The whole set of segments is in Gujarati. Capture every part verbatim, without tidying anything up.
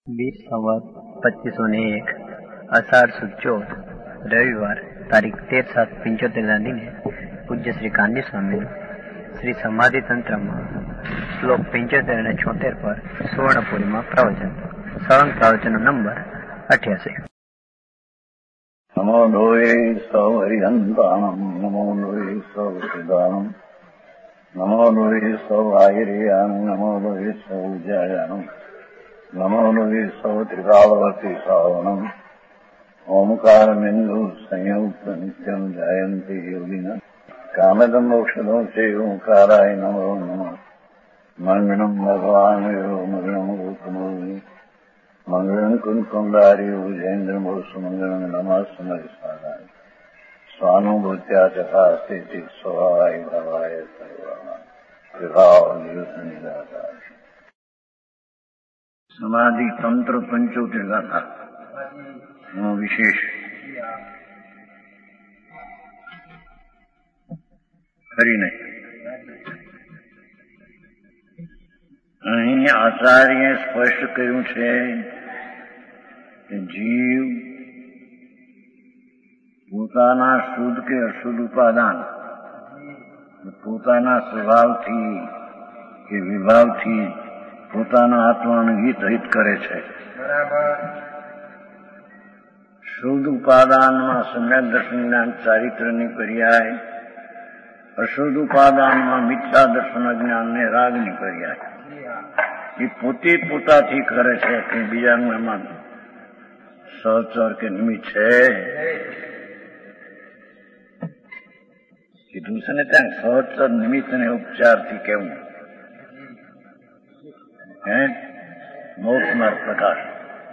बीस संवत पच्चीस सौ ने एक अषाढ़ सुद चौथ रविवार तारीख तेर सात पिंचोतेर ना दिने पूज्य श्री कांदी स्वामी श्री समाधि तंत्र श्लोक पिंचोतेर ने छोतेर पर सुवर्णपुरी में प्रवचन सवंग प्रवचन नंबर अठासी। नमो लोये सौहरिहंताणं नमो लोये सौसिदानं नमो लोये सौआयर्यानं नमो लोये सौजायानं नमो लोये सौत्रिकावती सावनम् ओंकारमिन्दु संयुक्त नित्यं जायन्ति योगिनः कामदं मोक्षदं च ओंकाराय नमो नमः। मंगलं भगवान् यो मंगलं रूपमोहि मंगलं कुंकुमधारी भुजेन्द्रमोसुमंगलं नमः समरिसाराय स्वानुभूत्या तथा स्थिति स्वभावाय भवाय सर्वाः। समाधि तंत्र पंचोतेर गाथा विशेष ખરી નહીં. અહીં આચાર્યએ સ્પષ્ટ કર્યું છે કે જીવ પોતાના શુદ્ધ કે અશુદ્ધ ઉપાદાન પોતાના સ્વભાવથી કે વિભાવથી પોતાના આત્માનું હિત હિત કરે છે. શુદ્ધ ઉપાદાનમાં સમ્યક દર્શન જ્ઞાન ચારિત્રની પર્યાય, અશુદ્ધ ઉપાદાનમાં મિથ્યા દર્શન જ્ઞાનને રાગની પર્યાય. એ પોતે પોતાથી કરે છે કે બીજાનું એમાં સહચર કે નિમિત્ત છે. કીધું છે ને ત્યાં સહચર નિમિત્ત ને ઉપચારથી કેવું હે મોક્ષ માર્ગ પ્રકાશ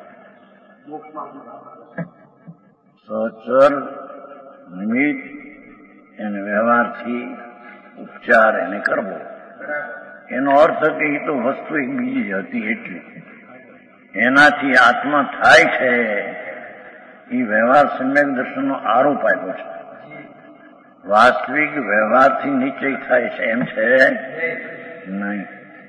સહચર નિમિત્ત એને વ્યવહારથી ઉપચાર એને કરવો. એનો અર્થ કે એ તો વસ્તુ એક બીજી હતી એટલી એનાથી આત્મા થાય છે એ વ્યવહાર સમ્યક દર્શનનો આરોપ આપ્યો છે. વાસ્તવિક વ્યવહારથી નિશ્ચય થાય છે એમ છે નહીં.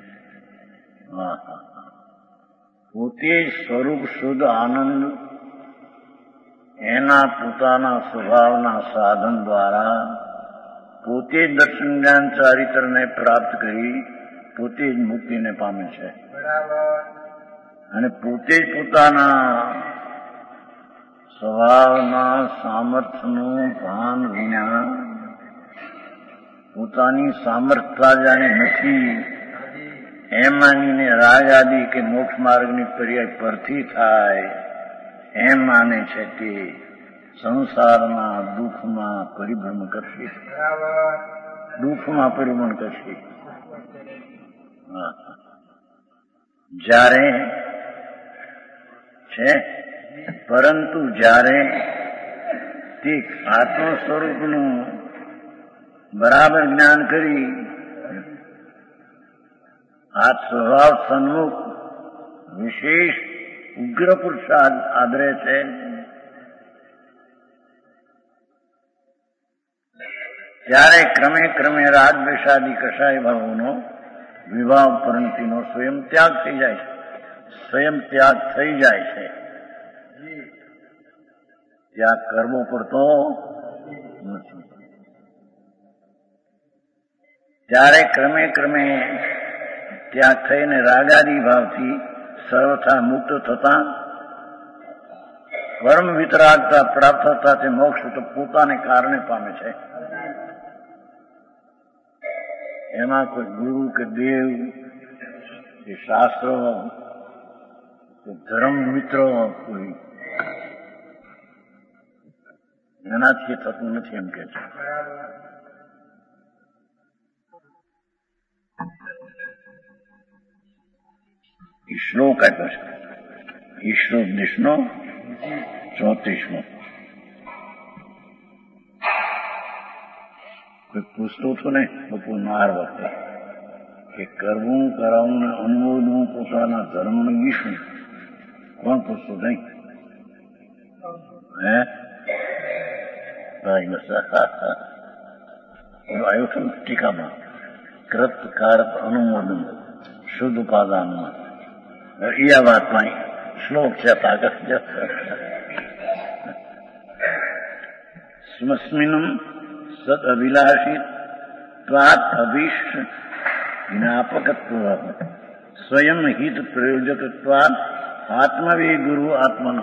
પોતે સ્વરૂપ શુદ્ધ આનંદ એના પોતાના સ્વભાવના સાધન દ્વારા પોતે જ દર્શન જ્ઞાન ચારિત્રને પ્રાપ્ત કરી પોતે જ મુક્તિને પામે છે. અને પોતે જ પોતાના સ્વભાવના સામર્થ્યનું ભાન વિના પોતાની સામર્થ્યતા જાણે નથી એમ માનીને રાગ આદિ કે મોક્ષ માર્ગની પર્યાય પરથી થાય એમ માને છે તે સંસારના દુઃખમાં પરિભ્રમણ કરશે. દુઃખમાં પરિભ્રમણ કરશે. જ્યારે છે પરંતુ જ્યારે તે આત્મ સ્વરૂપનું બરાબર જ્ઞાન કરી આ સ્વભાવ સન્મુખ વિશેષ ઉગ્ર પુરુષાર્થ આદરે છે ત્યારે ક્રમે ક્રમે રાગદ્વેષાદિ કષાય ભાવોનો વિભાવ પરિણતિનો સ્વયં ત્યાગ થઈ જાય છે. સ્વયં ત્યાગ થઈ જાય છે. ત્યાગ કરવો પડતો નથી. ત્યારે ક્રમે ક્રમે ત્યાગ થઈને રાગાદિ ભાવથી સર્વથા મુક્ત થતા પરમ વિતરાગતા પ્રાપ્ત થતા તે મોક્ષ તો પોતાને કારણે પામે છે. એમાં કોઈ ગુરુ કે દેવ કે શાસ્ત્રો કે ધર્મ મિત્રો કોઈ એનાથી થતું નથી એમ કે છે. શ્લોક આપ્યો છે ઈશ્વરોપદેશનો ચોત્રીસમો. કોઈ પૂછતું હતું ને બપોરનાર વખતે કે કરવું કરાવવું ને અનુમોદવું પોતાના ધર્મનું ઈશું કોણ પૂછતું નહીં હે ભાઈ બસ આવ્યું હતું ટીકામાં કૃત કારક અનુમોદન શુદ્ધ ઉપાદાનમાં એ આ વાતમાં શ્લોક છે તાકત સ્મસ્મિનમ સદ અભિલાષિત ત્વાત અભિષ્ટ જ્ઞાપકત્વ સ્વયં હિત પ્રયોજકત્વાત આત્મવે ગુરુ આત્મનો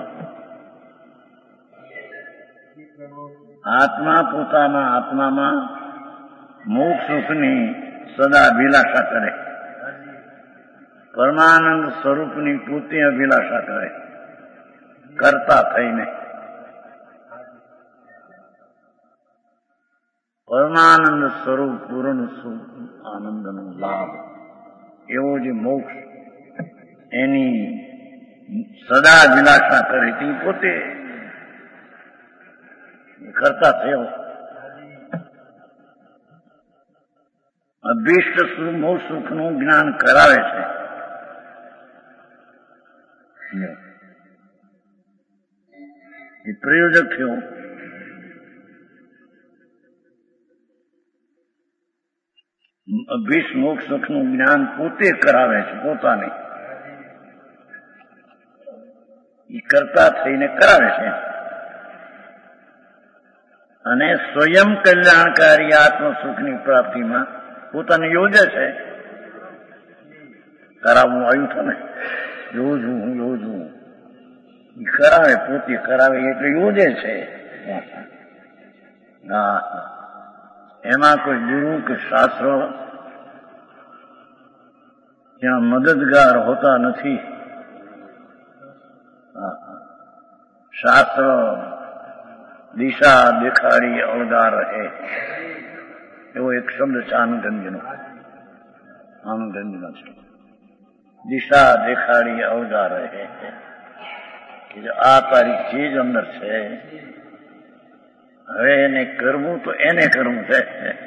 આત્મા પોતાના આત્મામાં મોક્ષ સુખની સદા અભિલાષા કરે, પરમાનંદ સ્વરૂપની પોતે અભિલાષા કરે, કરતા થઈને પરમાનંદ સ્વરૂપ પૂર્ણ સુખ આનંદનો લાભ એવો જે મોક્ષ એની સદા અભિલાષા કરે તે પોતે કરતા થયો. અભિષ્ટ મોક્ષ સુખનું જ્ઞાન કરાવે છે. એ પ્રયોજક થયો. અભિષ્ટ મોક્ષ સુખનું જ્ઞાન પોતે કરાવે છે, પોતાને એ કરતા થઈને કરાવે છે અને સ્વયં કલ્યાણકારી આત્મ સુખની પ્રાપ્તિમાં પોતાને યોજે છે. કરાવવું આવ્યું છે ને, યોજવું હું યોજવું એ કરાવે, પોતે કરાવે એટલે યોજે છે. હા, એમાં કોઈ ગુરુ કે શાસ્ત્રો ત્યાં મદદગાર હોતા નથી. શાસ્ત્ર દિશા દેખાડી અવગાર રહે એવો એક શબ્દ છે આનંદનો. આનંદનો છે દિશા દેખાડી અવગાર રહે. આ તારી ચીજ અંદર છે, હવે એને કરવું તો એને કરવું છે.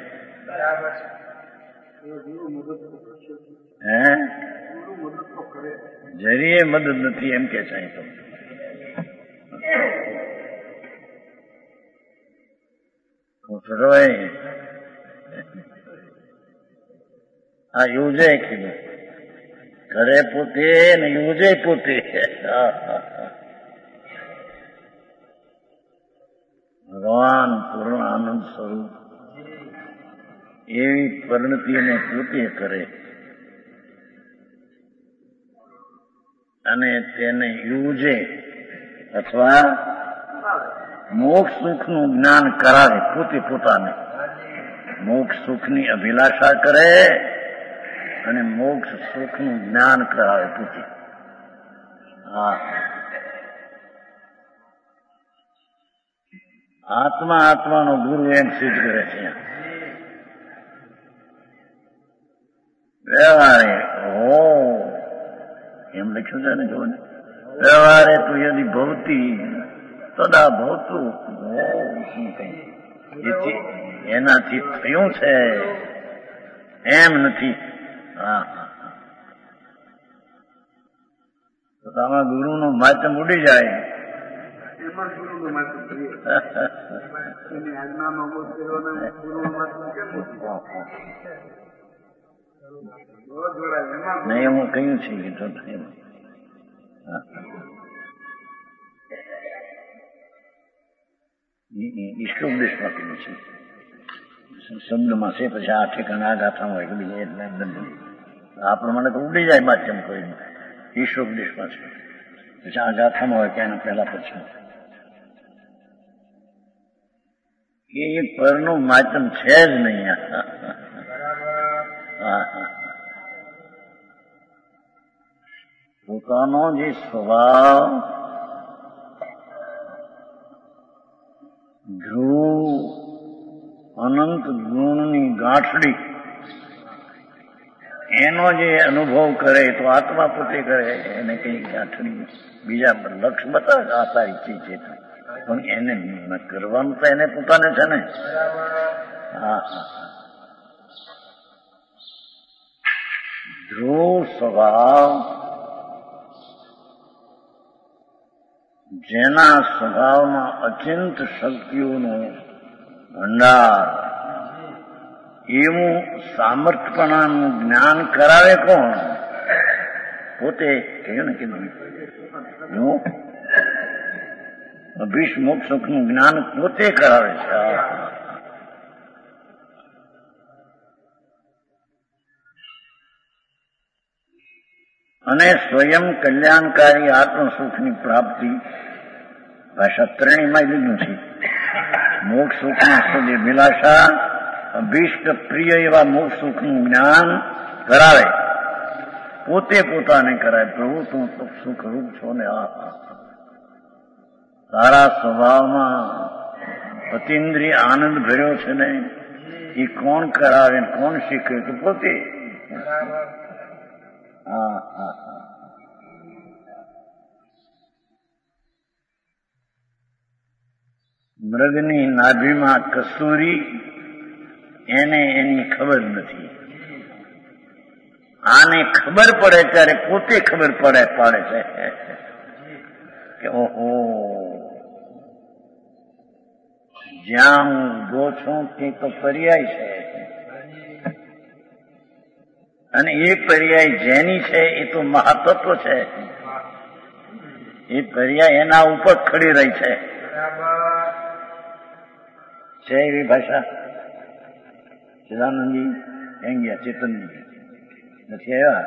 હે જરીએ મદદ નથી એમ કે છે. તો આ યોજે કીધું, કરે પોતે ને યોજે પોતે. ભગવાન પૂર્ણ આનંદ સ્વરૂપ એવી પરિણતિને પોતે કરે અને તેને યોજે અથવા મોક્ષ સુખનું જ્ઞાન કરાવે. પોતે પોતાને મોક્ષ સુખની અભિલાષા કરે અને મોક્ષ સુખનું જ્ઞાન કરાવે પોતે. હા, આત્મા આત્માનો ગુરુ એમ સિદ્ધ કરે છે. વ્યવહારે હો એમ લખ્યું છે ને, જો ને, વ્યવહારે તો યદિ ભવતી તદા ભવતું. એનાથી થયું છે એમ નથી. હા, તો આમાં ગુરુનો માધ્યમ ઉડી જાય. નહીં, હું કહ્યું છે ઈષ્ટોપદેશમાં કહ્યું છે. શબ્દમાં છે, પછી આ ઠેકાણે આ ગાથામાં હોય કે બીજા એટલે આ પ્રમાણે તો ઉડી જાય માધ્યમ કોઈ. ઈષ્ટોપદેશમાં છે, પછી આ ગાથામાં હોય કે એના પહેલા પછી એ પરનું માધ્યમ છે જ નહીં. પોતાનો જે સ્વભાવ ધ્રુવ અનંત ગુણની ગાંઠડી એનો જે અનુભવ કરે તો આત્મા પોતે કરે. એને કઈ ગાંઠડી બીજા લક્ષ બતાવે આ તારી ચીજ છે, પણ એને કરવાનું તો એને પોતાને છે ને. હા, ધ્રુવ સ્વભાવ જેના સ્વભાવમાં અચિંત શક્તિઓનો ભંડાર એવું સામર્થ્યપણાનું જ્ઞાન કરાવે કોણ? પોતે કહ્યું ને કીધું જો અભિષ્મોક્ષ સુખનું જ્ઞાન પોતે કરાવે છે. અને સ્વયં કલ્યાણકારી આત્મ સુખની પ્રાપ્તિ ભાષા ત્રણેયમાં લીધું છે. મોક્ષ સુખના સુધી વિલાસા અભિષ્ટ પ્રિય એવા મોક્ષ સુખનું જ્ઞાન કરાવે, પોતે પોતાને કરાવે. પ્રભુ તું સુખરૂપ છો ને આ તારા સ્વભાવમાં અતિન્દ્રિય આનંદ ભર્યો છે ને, એ કોણ કરાવે કોણ શીખવે? તો પોતે. હા હા હા મૃગની નાભીમાં કસ્તુરી, એને એની ખબર નથી. આને ખબર પડે ત્યારે પોતે ખબર પડે પાડે છે કે ઓહો, જ્યાં હું ઉભો છું તે તો પર્યાય છે, અને એ પર્યાય જેની છે એ તો મહાતત્વ છે. એ પર્યાય એના ઉપર ખડી રહી છે. છે એવી ભાષા સદાનંદજી એમ ગયા, ચેતનજી નથી આવ્યા.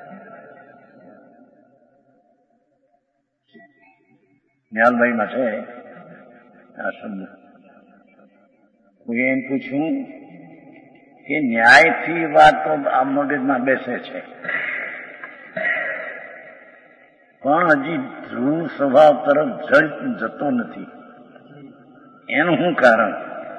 ન્યાલભાઈમાં છે આ શબ્દ. હું એમ પૂછ્યું કે ન્યાયથી વાત તો આ મગજમાં બેસે છે, પણ હજી ધ્રુવ સ્વભાવ તરફ જડ જતો નથી. એનું શું કારણ?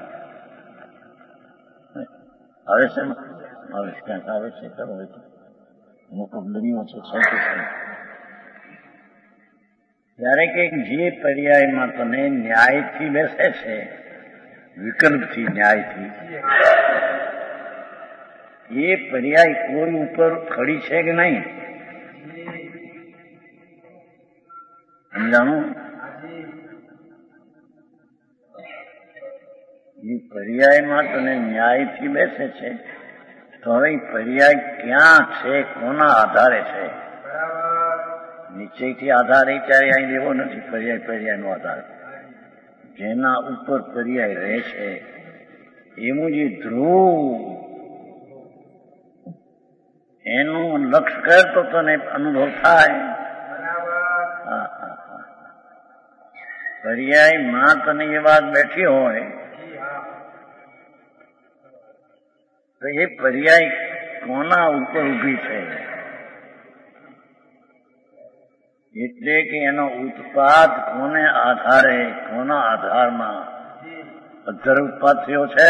આવે છે આવે ક્યાંક આવે છે, કરો મોટો દરિયો છે. ત્યારે કે જે પર્યાયમાં તને ન્યાયથી બેસે છે, વિકલ્પથી ન્યાયથી, એ પર્યાય કોઈ ઉપર ખડી છે કે નહીં? સમજાણું? એ પર્યાયમાં તને ન્યાયથી બેસે છે, તો હવે પર્યાય ક્યાં છે, કોના આધારે છે? નિશ્ચયથી આધારે ત્યારે અહીં લેવો નથી. પર્યાય પર્યાયનો આધાર જેના ઉપર પર્યાય રહે છે, એનું જે ધ્રુવ એનું લક્ષ કર તો તને અનુભવ થાય. પર્યાયમાં તને એ વાત બેઠી હોય તો એ પર્યાય કોના ઉપર ઉભી છે? એટલે કે એનો ઉત્પાદ કોને આધારે, કોના આધારમાં અધર ઉત્પાદ થયો છે?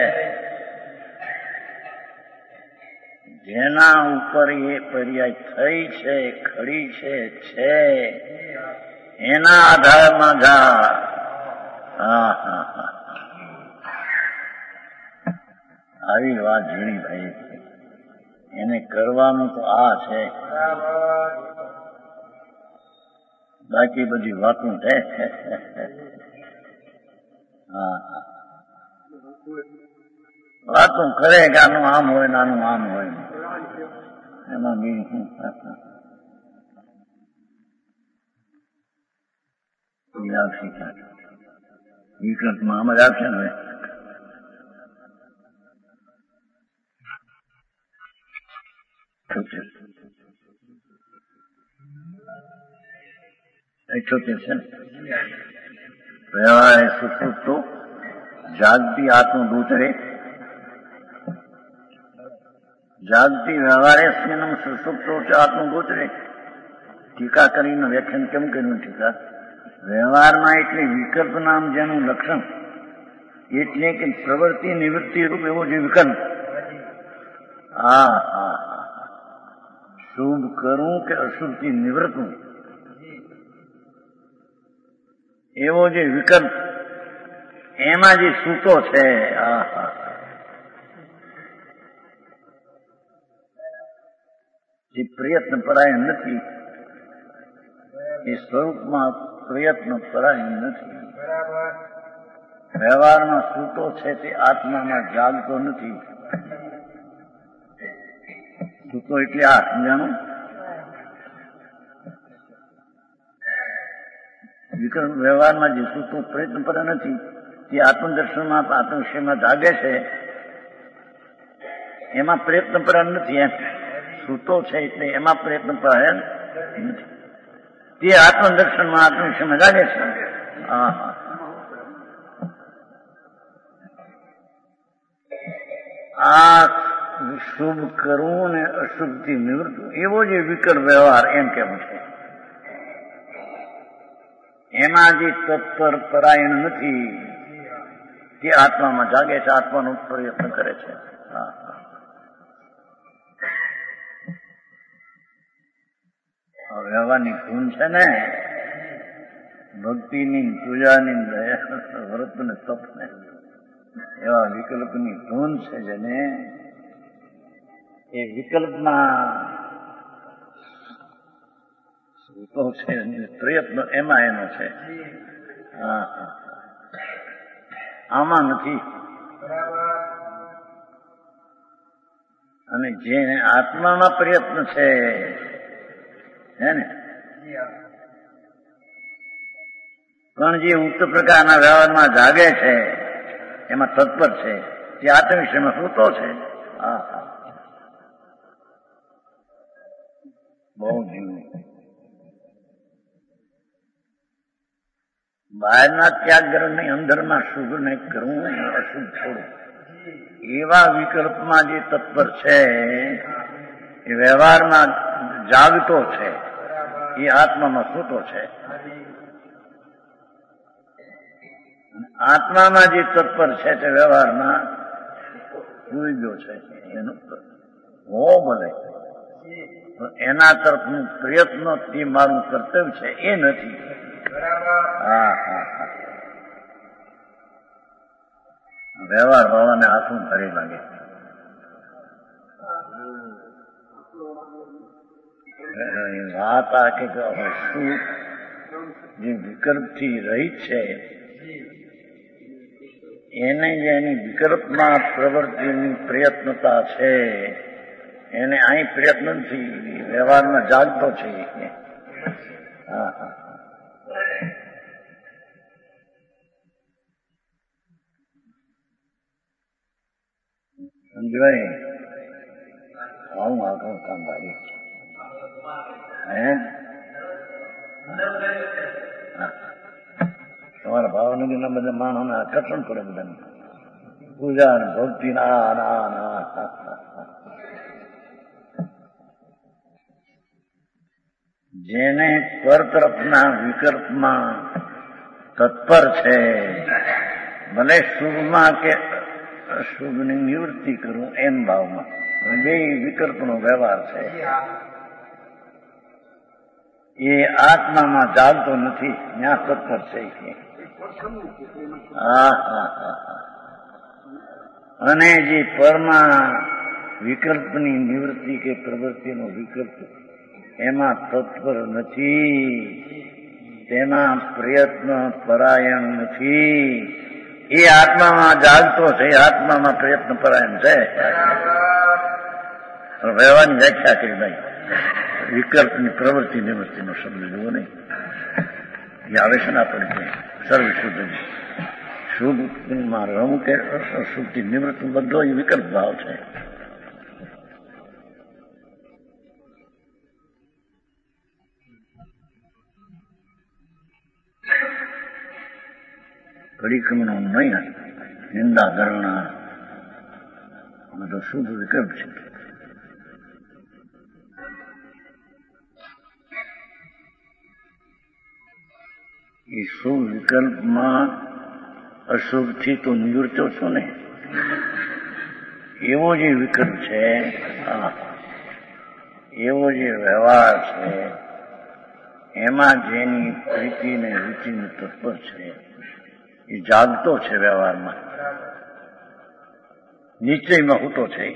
જેના ઉપર એ પર્યાય થઈ છે, ખડી છે, છે એના આધારમાં જા. હા હા હા આવી વાત ઝીણી ભાઈ, એને કરવાનું તો આ છે, બાકી બધી વાતું છે. હા વાતું કરે કે આનું આમ હોય ને આનું આમ હોય, એમાં બીજું વિકલ્પમાં આમ જ આવશે ને. અઠ્યોતેર છે ને વ્યવહારે સુસુપ્તો જાગતી આત્મભૂત રે, જાગતી વ્યવહારે સ્નેનમ સુસુપ્તો આત્મભૂત રે. ટીકા કરીને વ્યાખ્યાન કેમ કર્યું? ટીકા વ્યવહારમાં એટલે વિકલ્પ નામ જેનું લક્ષણ, એટલે કે પ્રવૃત્તિ નિવૃત્તિ રૂપ એવો જે વિકલ્પ. હા હા શુભ કરું કે અશુભથી નિવૃત્તું એવો જે વિકલ્પ, એમાં જે સૂતો છે, આ જે પ્રયત્ન પરાયણ નથી, એ સ્વરૂપમાં પ્રયત્ન પરાયણ નથી. વ્યવહારમાં સૂતો છે તે આત્મામાં જાગતો નથી. સૂતો એટલે આ સમજાણું? વિકલ્પ વ્યવહારમાં જે સૂતો પ્રયત્ન પર નથી તે આત્મદર્શનમાં આત્મ વિષયમાં જાગે છે એમાં પ્રયત્ન પર નથી. એમ સૂતો છે એટલે એમાં પ્રયત્ન પર નથી, તે આત્મદર્શનમાં આત્મ વિષયમાં જાગે છે. હા હા આ શુભ કરવું ને અશુભથી નિવૃત્ત એવો જે વિકલ્પ વ્યવહાર એમ કેવું છે. એમાં જે તત્પર પરાયણ નથી તે આત્મામાં જાગે છે, આત્માનો પ્રયત્ન કરે છે. હા હા વ્યવહારની ધૂન છે ને ભક્તિની, પૂજાની, દયા, વ્રત ને તપ ને એવા વિકલ્પની ધૂન છે જેને એ વિકલ્પમાં સૂતો છે પ્રયત્ન એમાં એનો છે. હા હા આમાં નથી. અને જેને આત્મામાં પ્રયત્ન છે હે ને પણ જે ઉચ્ચ પ્રકારના વ્યવહારમાં જાગે છે એમાં તત્પર છે તે આત્મ વિષયમાં સૂતો છે. હા હા બહુ જીવ બહારના ત્યાગ ગ્રહ નહીં, અંદરમાં શુભ નહીં કરવું, અશુભ છોડવું એવા વિકલ્પમાં જે તત્પર છે એ વ્યવહારમાં જાગતો છે, એ આત્મામાં સૂતો છે. આત્મામાં જે તત્પર છે તે વ્યવહારમાં સૂઈ ગયો છે. એનું હો ભલે એના તરફનું પ્રયત્ન તે મારું કર્તવ્ય છે એ નથી. હા હા હા વ્યવહાર ભાવાને હાથું ભારે લાગે. વાત આ કે શું જે વિકલ્પથી રહિત છે એને જે એની વિકલ્પમાં પ્રવૃત્તિની પ્રયત્નતા છે એને અહીં પ્રયત્ન નથી, વ્યવહારમાં જાગતો છે. હા હા સમજવાય. આવું આગળ કામ લાગે હે તમારા ભાવનગરના બધા માણસોને આકર્ષણ પડે બધાને પૂજા અને ભક્તિ ના ના ના જેને પર તરફના વિકલ્પમાં તત્પર છે ભલે શુભમાં કે અશુભની નિવૃત્તિ કરું એમ ભાવમાં બે વિકલ્પનો વ્યવહાર છે એ આત્મામાં જાગતો નથી, ત્યાં તત્પર છે. હા હા હા અને જે પરમાં વિકલ્પની નિવૃત્તિ કે પ્રવૃત્તિનો વિકલ્પ એમાં તત્પર નથી, તેમાં પ્રયત્ન પરાયણ નથી, એ આત્મામાં જાગતો છે, આત્મામાં પ્રયત્ન પરાયણ છે. વ્યવહારની વ્યાખ્યા કરી ભાઈ વિકલ્પની પ્રવૃત્તિ નિવૃત્તિનો શબ્દ જુઓ નહીં, એ આવે છે ને આપણે સર્વ શુદ્ધ શુભમાં રહું કે અશુભથી નિવૃત્તિ બધો એ વિકલ્પ ભાવ છે. પરિક્રમનો નહીં નિંદા ગણના બધો શુભ વિકલ્પ છે. એ શુભ વિકલ્પમાં અશુભથી તો નિવૃત્તો છો ને એવો જે વિકલ્પ છે, એવો જે વ્યવહાર છે એમાં જેની પ્રીતિ ને રૂચિને તત્પર છે એ જાગતો છે, વ્યવહારમાં નિશ્ચયમાં હોતો છે.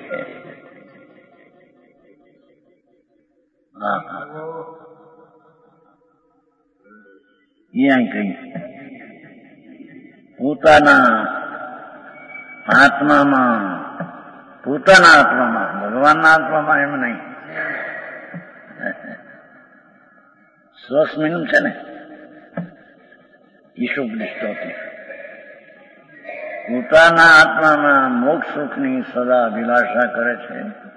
હા હા ત્યાં કઈ પોતાના આત્મામાં પોતાના આત્મામાં ભગવાનના આત્મામાં એમ નહીં. શ્વાસ મિનિમ છે ને ઈશોપનિષદોથી પોતાના આત્માના મોક્ષ સુખની સદા અભિલાષા કરે છે.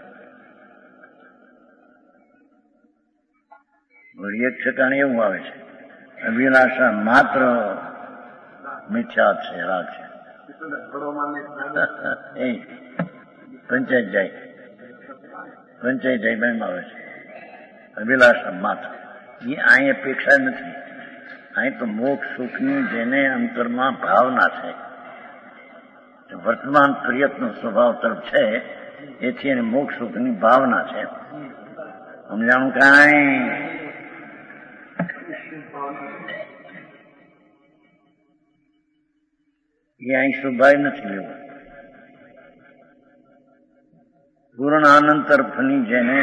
વળી એક ઠેકાણે એવું આવે છે, અભિલાષા માત્ર મિથ્યા છે, રાગ છે. એ પંચાયત જાય પંચાયત જાય બેન આવે છે, અભિલાષા માત્ર. એ અહીં અપેક્ષા નથી. અહીં તો મોક્ષ સુખની જેને અંતરમાં ભાવના છે, વર્તમાન પ્રયત્ન સ્વભાવ તરફ છે, એથી એને મોક્ષ સુખની ભાવના છે. સમજાણું કાંઈ? એ અહીં સ્વભાવ નથી લેવો. પૂર્ણ આનંદ તરફની જેને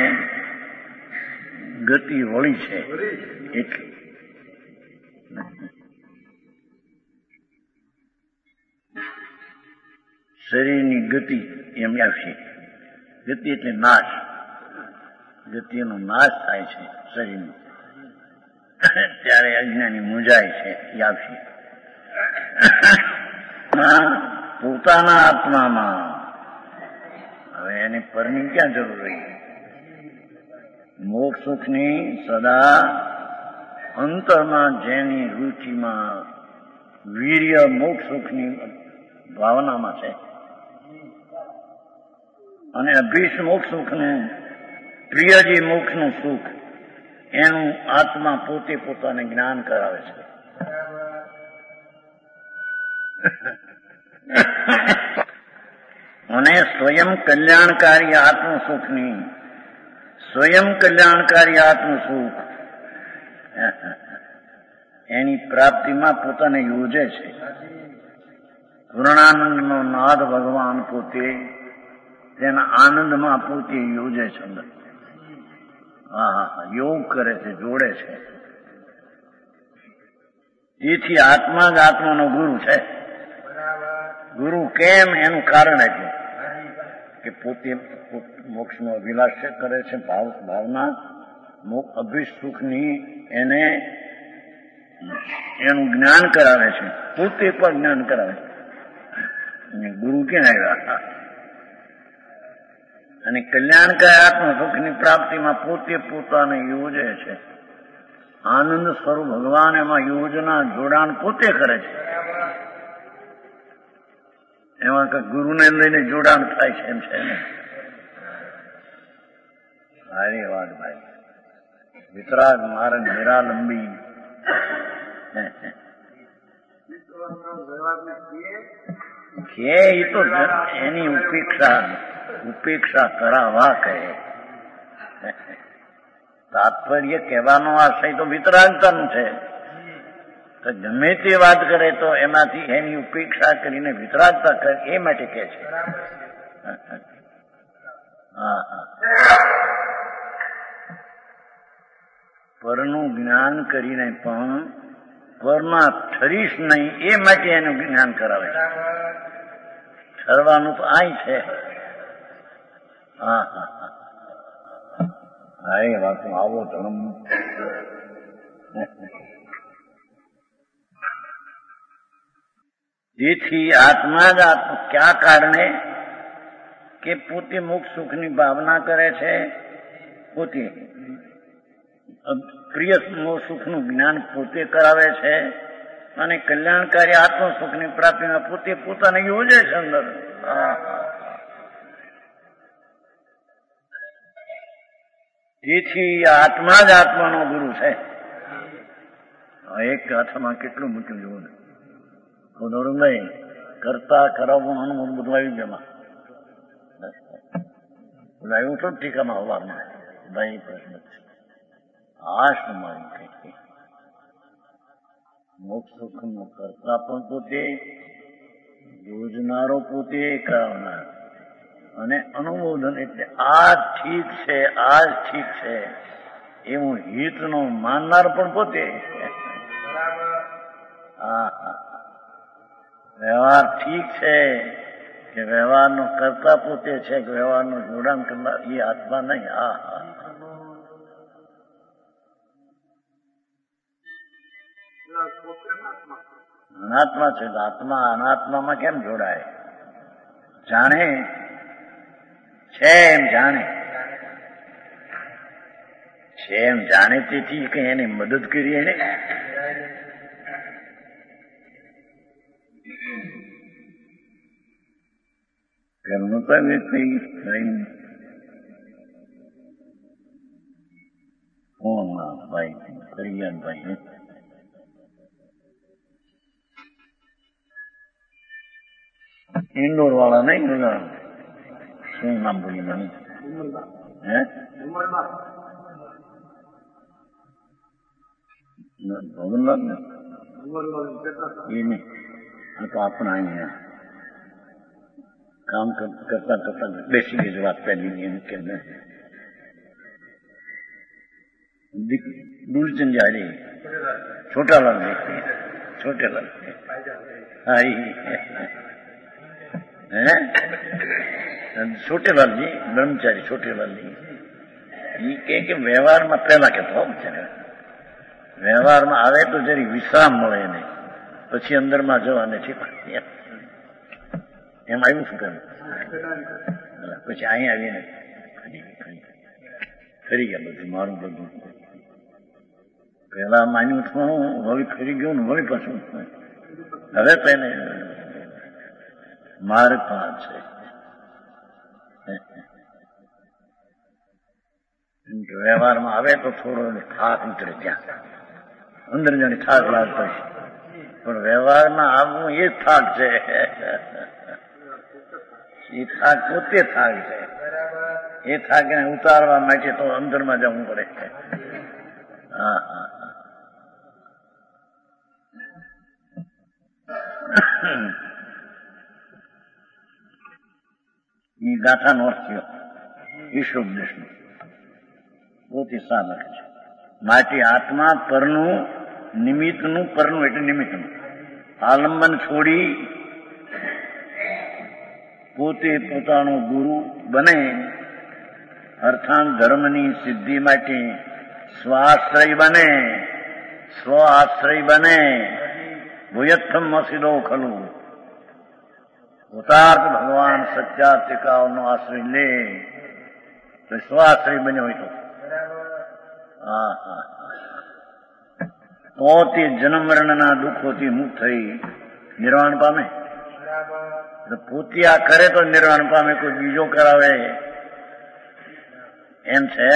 ગતિ વળી છે એટલી. શરીરની ગતિ એમ આવશે. ગતિ એટલે નાશ. ગતિનો નાશ થાય છે શરીરનો, ત્યારે અજ્ઞાની મૂંઝાય છે એ આવશે. પોતાના આત્મામાં હવે એને પરની ક્યાં જરૂર રહી? મોક્ષ સુખની સદા અંતરમાં જેની રુચિમાં વીર્ય મોક્ષ સુખની ભાવનામાં છે, અને અભીષ મોક્ષ સુખનું પ્રિયજી મોક્ષનું સુખ એનું આત્મા પોતે પોતાને જ્ઞાન કરાવે છે. અને સ્વયં કલ્યાણકારી આત્મ સુખની સ્વયં કલ્યાણકારી આત્મ સુખ એની પ્રાપ્તિમાં પોતાને યોજે છે. પૂર્ણાનંદનો નાદ ભગવાન પોતે તેના આનંદમાં પોતે યોજે છે. અંદર હા હા યોગ કરે છે, જોડે છે. તેથી આત્મા જ આત્માનો ગુરુ છે. ગુરુ કેમ? એનું કારણ એટલે કે પોતે મોક્ષનો અભિલાષ કરે છે, ભાવ ભાવના અભિષ સુખની એને એનું જ્ઞાન કરાવે છે, પોતે પણ જ્ઞાન કરાવે છે. અને ગુરુ ક્યાં આવ્યા? અને કલ્યાણકારી આત્મ સુખની પ્રાપ્તિમાં પોતે પોતાને યોજે છે. આનંદ સ્વરૂપ ભગવાન એમાં યોજના જોડાણ પોતે કરે છે. એમાં કે ગુરુને લઈને જોડાણ થાય છે એમ છે ને? સારી વાત ભાઈ. વિતરાગ માર્ગ નિરાલંબી કે એ તો એની ઉપેક્ષા ઉપેક્ષા કરાવવા કહે. તાત્પર્ય કહેવાનો આશય તો વિતરાગતાનું છે. તો ગમે તે વાત કરે તો એમાંથી એની ઉપેક્ષા કરીને વિતરાગતા કરે એ માટે કહે છે. હા હા પરનું જ્ઞાન કરીને પણ પરમાં ઠરીશ નહીં એ માટે એનું જ્ઞાન કરાવે છે. ઠરવાનું તો આય છે. હા હા હા એ વાત આવો ધર્મ. તેથી આત્મા જ આત્મા ક્યાં કારણે? કે પોતે મોક્ષ સુખની ભાવના કરે છે, પોતે પ્રિય સુખનું જ્ઞાન પોતે કરાવે છે, અને કલ્યાણકારી આત્મ સુખની પ્રાપ્તિમાં પોતે પોતાને યોજે છે અંદર. તેથી આત્મા જ આત્માનો ગુરુ છે. એક હાથમાં કેટલું મૂક્યું જોવું ને નહીં કરતા કરાવવું અનુભવ બધું આવ્યું છે એમાં. આવ્યું તો ટીકામાં હવામાં ભાઈ પ્રશ્ન આ શું મારી કઈ મોક્ષ સુખનો કરતા પણ પોતે, યોજનારો પોતે, કરાવનાર અને અનુમોદન એટલે આ ઠીક છે, આ ઠીક છે એવું હિતનો માનનાર પણ પોતે. હા હા વ્યવહાર ઠીક છે કે વ્યવહારનો કરતા પોતે છે કે વ્યવહારનું જોડાણ કરનાર એ આત્મા નહીં. હા હા અનાત્મા છે. આત્મા અનાત્મામાં કેમ જોડાય? જાણે છે એમ જાણે છે એમ જાણે તેથી કઈ એને મદદ કરી એને ઘરનું તો કઈ ફોનમાં ભાઈ કરિયાનભાઈ ઇન્ડોર વાળા નહીં શું નામ બોલી મને હે ભવનલાલ ને એ નહીં આ તો આપણા અહીંયા કામ કરતા કરતા બેસી ગઈ જ વાત પહેલી એમ કે દુલચંદ જાડે છોટાલાલ દેખતી છોટેલાલ હા હે છોટેલાલજી બ્રહ્મચારી છોટેલાલજી એ કે વ્યવહારમાં પહેલા કેતો છે વ્યવહારમાં આવે તો જરી વિશ્રામ મળે એને પછી અંદરમાં જવાને ઠીક એમ આવ્યું શું કરે પછી અહીં આવીને ફરી ગયા બધું મારું બધું પેલા માન્યું છું હવે ફરી ગયું ને હવે પાછું હવે તો એને માર્ગ પણ છે વ્યવહારમાં આવે તો થોડો થાક નીકળે ત્યાં અંદર જાણે થાક લાગતો છે પણ વ્યવહારમાં આવવું એ જ થાક છે એ થાક પોતે થાક છે એ થાકને ઉતારવા માટે તો અંદરમાં જવું પડે હા હા એ ગાથાનો અર્થ થયો ઈશ્વરદેશનો પોતે સાધક છે માટે આત્મા પરનું નિમિત્તનું પરનું એટલે નિમિત્તનું આલંબન છોડી પોતે પોતાનો ગુરુ બને અર્થાત ધર્મની સિદ્ધિ માટે સ્વાશ્રય બને સ્વ આશ્રય બને ભૂયત્થમ મસીદો ખલું ઉતાર્થ ભગવાન સચ્ચાત્રિકાઓનો આશ્રય લે તો સ્વાશ્રય બન્યો હોય તો હા હા તો તે જન્મ મરણના દુઃખોથી મુક્ત થઈ નિર્વાણ પામે પોતે આ કરે તો નિર્વાણ પામે કોઈ બીજો કરાવે એમ છે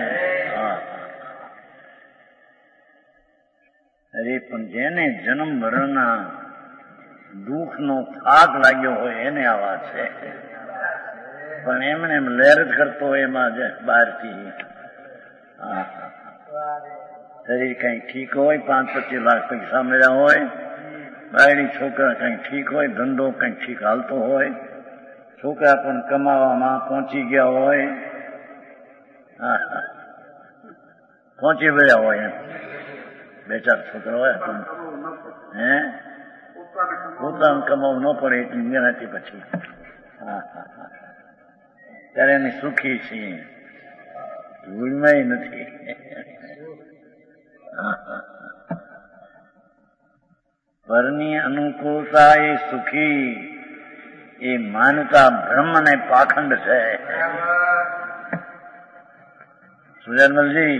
અરે પણ જેને જન્મ મરણના દુઃખનો થાક લાગ્યો હોય એને આ વાત છે પણ એમને એમ લહેર જ કરતો હોય એમાં બહારથી હા શરીર કઈ ઠીક હોય પાંચ પચીસ લાખ પૈસા મળ્યા હોય બાયડી છોકરા કઈ ઠીક હોય ધંધો કઈ ઠીક હાલતો હોય છોકરા પણ કમાવામાં પહોંચી ગયા હોય પહોંચી ગયા હોય એમ બે ચાર છોકરા હોય હે પોતાનું કમાવું ન પડે એટલી મહેનતી પછી હા હા હા ત્યારે એને સુખી છીએ ભૂલમાં નથી પરની અનુકૂળતા એ સુખી એ માનતા બ્રહ્મ ને પાખંડ છે સુજનમલજી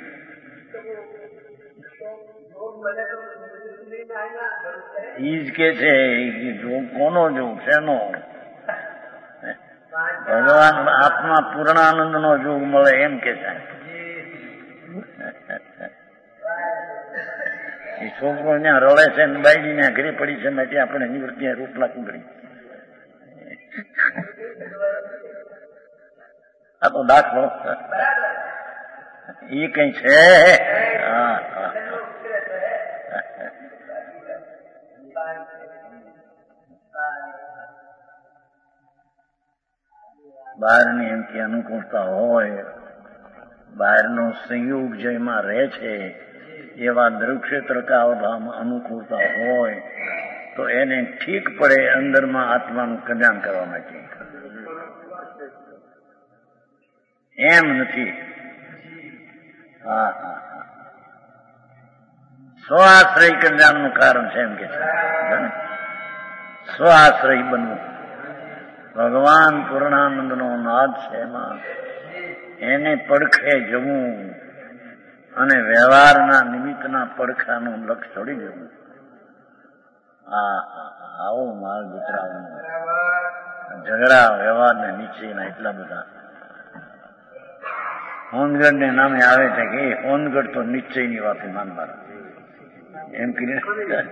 ઈ જ કે છે કોનો જોગ શેનો ભગવાન આત્મા પૂર્ણાનંદ નો જોગ મળે એમ કે છે એ છોકરો ત્યાં રડે છે ને બાયડી ત્યાં ઘરે પડી છે માટે આપણે નિવૃત્તિ રૂપલા કુંગળી આ તો દાખલો એ કઈ છે હા હા બહારની એમથી અનુકૂળતા હોય બહારનો સંયોગ જેમાં રહે છે એવા દ્રવક્ષેત્રકાઓમાં અનુકૂળતા હોય તો એને ઠીક પડે અંદરમાં આત્માનું કલ્યાણ કરવા માટે એમ નથી હા હા હા સ્વાશ્રય કલ્યાણનું કારણ છે એમ કે છે. સ્વાશ્રય બનવું. ભગવાન પૂર્ણાનંદનો નાદ છે એમાં એને પડખે જવું અને વ્યવહારના નિમિત્તના પડખાનું લક્ષ છોડી દેવું. આ આવો માર્ગ ઉતરાવવાનો. ઝઘડા વ્યવહારને નીચેના એટલા બધા હોનગઢ ને નામે આવે છે કે એ હોનગઢ તો નિશ્ચયની વાત માનવા એમ કરીને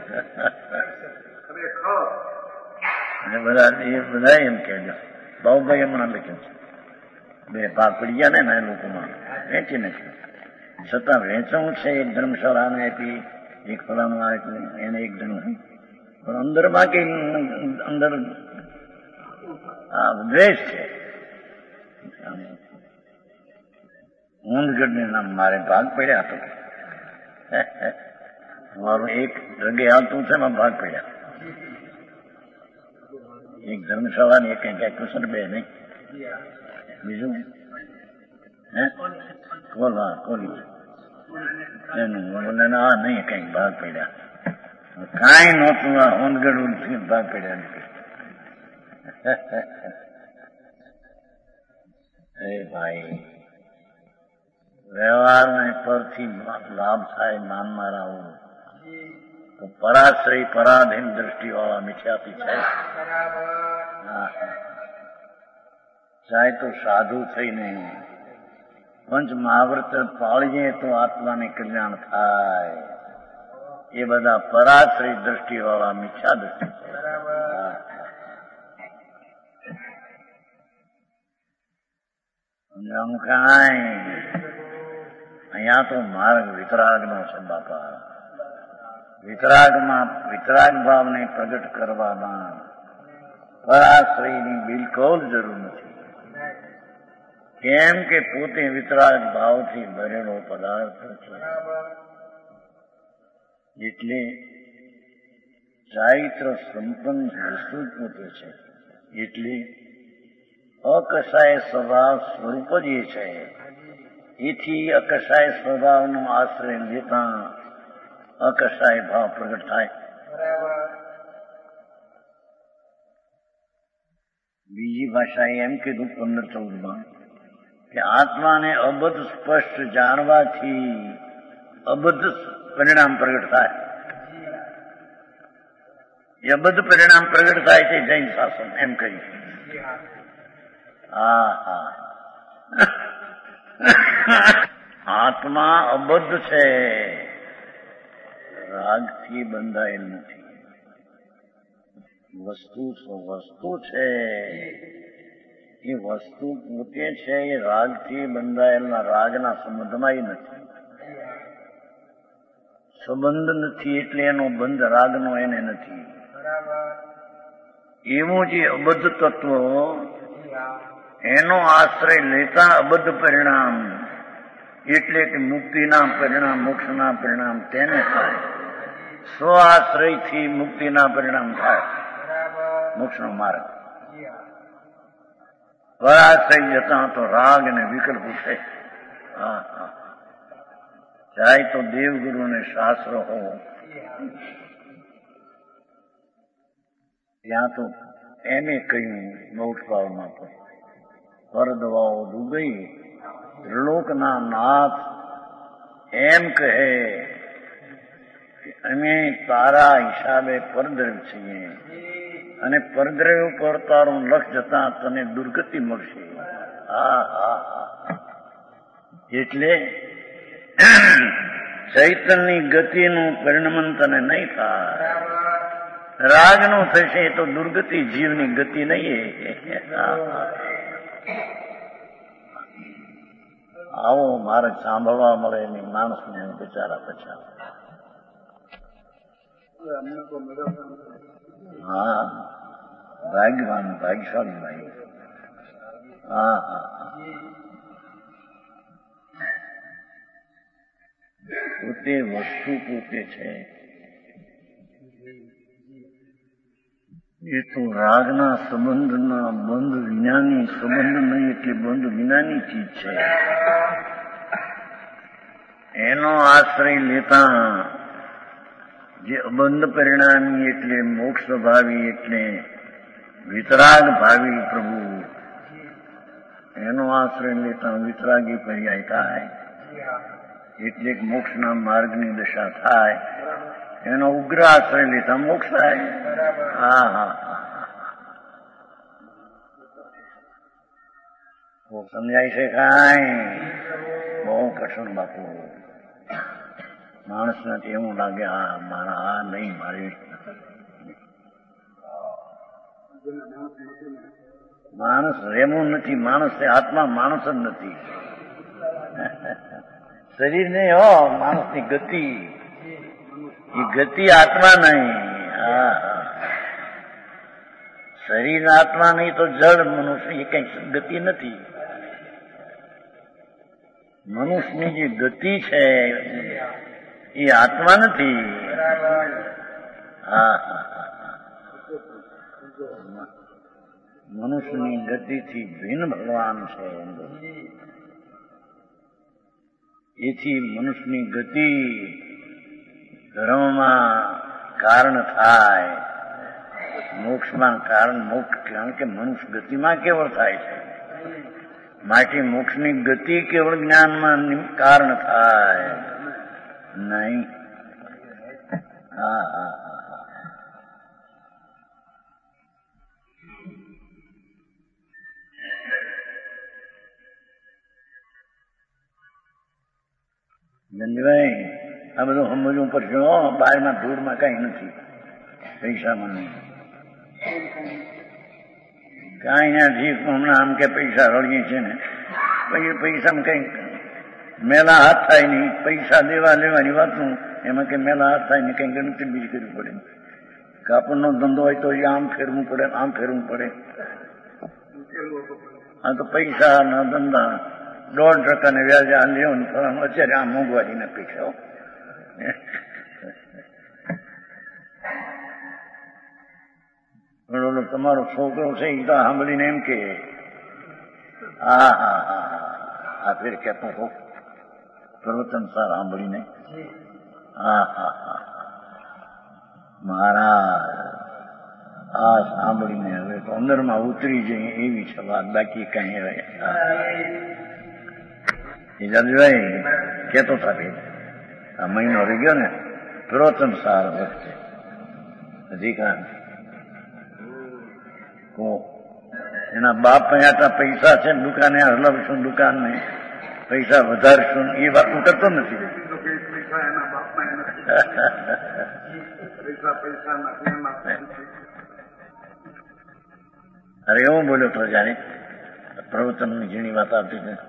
બધા એ બધા એમ કહેજો. બાબુભાઈ હમણાં લખ્યું છે બે ભાગ પડી ગયા ને એ લોકોમાં વેચી નાખ્યું. છતાં વેચવું છે એક ધર્મશાળાને આપી એક ફલાનું આપ્યું એને એક ધર્મ પણ અંદર બાકી અંદર દ્વેષ છે. ઊંધગઢ ને નામ મારે ભાગ પડ્યા હતો. મારું એક રગે આવતું છે એમાં ભાગ પડ્યા. એક ધર્મશાળા ને એક કઈ કુશળ બે નહીં બીજું હે કોલ હા કોલી એનું આ નહીં કઈક ભાગ પડ્યા. કાંઈ નહોતું આ હોનગઢ ભાગ પડ્યા નથી. એ ભાઈ વ્યવહારને પરથી લાભ થાય માનમાં આવું તો પરાશ્રય પરાધીન દ્રષ્ટિ વાળા મિથ્યાથી છે. ચાહે તો સાધુ થઈને પંચ મહાવ્રત પાળીએ તો આત્માને કલ્યાણ થાય. એ બધા પરાશ્રય દ્રષ્ટિ વાળા મિથ્યા દ્રષ્ટિ. કાંઈ અહીંયા તો માર્ગ વિતરાગનો છે બાપા. વિતરાગમાં વિતરાગ ભાવને પ્રગટ કરવામાં પરાશ્રયની બિલકુલ જરૂર નથી. કેમ કે પોતે વિતરાગ ભાવથી ભરેલો પદાર્થ છે. એટલે ચારિત્ર સંપન્ન વસ્તુ જ પોતે છે. એટલે અકસાય સ્વભાવ સ્વરૂપ જ એ છે. એથી અકસાય સ્વભાવનો આશ્રય લેતા અકસાય ભાવ પ્રગટ થાય. બીજી ભાષાએ એમ કીધું પંદર ચૌદ માં કે આત્માને અબદ્ધ સ્પષ્ટ જાણવાથી અબદ્ધ પરિણામ પ્રગટ થાય. એ અબદ્ધ પરિણામ પ્રગટ થાય છે જૈન શાસન એમ કહી. હા હા આત્મા અબદ્ધ છે, રાગથી બંધાયેલ નથી. વસ્તુ વસ્તુ છે એ વસ્તુ પોતે છે એ રાગથી બંધાયેલના રાગના સંબંધમાં નથી. સંબંધ નથી એટલે એનો બંધ રાગનો એને નથી. એવું જે અબદ્ધ તત્વ એનો આશ્રય લેતા અબદ્ધ પરિણામ એટલે કે મુક્તિના પરિણામ મોક્ષના પરિણામ તેને થાય. સ્વ આશ્રયથી મુક્તિના પરિણામ થાય મોક્ષનો માર્ગ. પરાશ્રય જતા તો રાગ અને વિકલ્પ છે. હા હા ચાહે તો દેવગુરુ ને શાસ્ત્ર હો ત્યાં તો એમે કહ્યું મોક્ષ ભાવમાં પણ પરદવાઓ ડૂબઈ ત્રિલોકના નાથ એમ કહે કે અમે તારા હિસાબે પરદ્રવ્ય છીએ અને પરદ્રવ્ય ઉપર તારું લક્ષ જતા તને દુર્ગતિ મળશે. હા હા હા એટલે ચૈતનની ગતિનું પરિણમન તને નહીં થાય. રાગનું થશે તો દુર્ગતિ જીવની ગતિ નહીં. આવો મારે સાંભળવા મળે એની માણસને બિચારા પછા. હા ભાગ્યવાન ભાગ્યશાળી ભાઈ. હા હા પોતે વસ્તુ પોતે છે એ તો રાગના સંબંધના બંધ વિનાની સંબંધ નહીં એટલે બંધ વિનાની ચીજ છે. એનો આશ્રય લેતા જે અબંધ પરિણામી એટલે મોક્ષ ભાવી એટલે વિતરાગ ભાવી પ્રભુ એનો આશ્રય લેતા વિતરાગી પર્યાય થાય એટલે મોક્ષના માર્ગની દશા થાય. એનો ઉગ્ર આશ્રય લેતા મોક્ષ થાય. હા હા સમજાય છે કાંઈ? બહુ કઠણ બાપુ. માણસને એવું લાગે આ મારા આ નહીં મારી. માણસ રેમું નથી. માણસ આત્મા માણસ જ નથી. શરીર નહીં હો, માણસની ગતિ. એ ગતિ આત્મા નહીં. હા શરીર આત્મા નહીં તો જળ મનુષ્ય એ કઈ ગતિ નથી. મનુષ્યની જે ગતિ છે એ આત્મા નથી. હા મનુષ્યની ગતિથી ભિન્ન ભગવાન છે. એથી મનુષ્યની ગતિ ધર્મમાં કારણ થાય, મોક્ષમાં કારણ મોક્ષ. કારણ કે મનુષ્ય ગતિમાં કેવળ થાય છે. માટે મોક્ષની ગતિ કેવળ જ્ઞાનમાં કારણ થાય નહીં. હા હા ધનજીભાઈ આ બધું સમજવું પડશે. બહારમાં ધૂળમાં કઈ નથી. પૈસામાં નહીં કઈ નથી. હમણાં આમ કે પૈસા રળીએ છે ને પછી પૈસામાં કઈ મેલા હાથ થાય નહીં. પૈસા દેવા લેવાની વાતનું એમાં કઈ મેલા હાથ થાય નહીં. કઈ ગણતરી બીજી કરવી પડે. કાપડનો ધંધો હોય તો આમ ફેરવું પડે, આમ ફેરવું પડે. આ તો પૈસા ના ધંધા દોઢ ટકા ને વ્યાજ આ લેવું અત્યારે આ મોંઘવારીના પૈસા. તમારો છોકરો છે એ તો સાંભળીને એમ કે હા હા હા આ ફેર કેતો હો પ્રવચન સાર સાંભળીને હા હા હા મારા આ સાંભળીને હવે તો અંદરમાં ઉતરી જાય એવી છે વાત. બાકી કઈ હવે જાદુભાઈ કેતો થાય આ મહિનો રહી ગયો ને પ્રવચન સાર વખતે હજી કાં એના બાપ અહીંયા પૈસા છે દુકાને હલાવશું, દુકાન ને પૈસા વધારશું એ વાત કરતો નથી. અરે એવું બોલ્યો તો જાણે પ્રવચન ની ઝીણી વાત આવતી છે.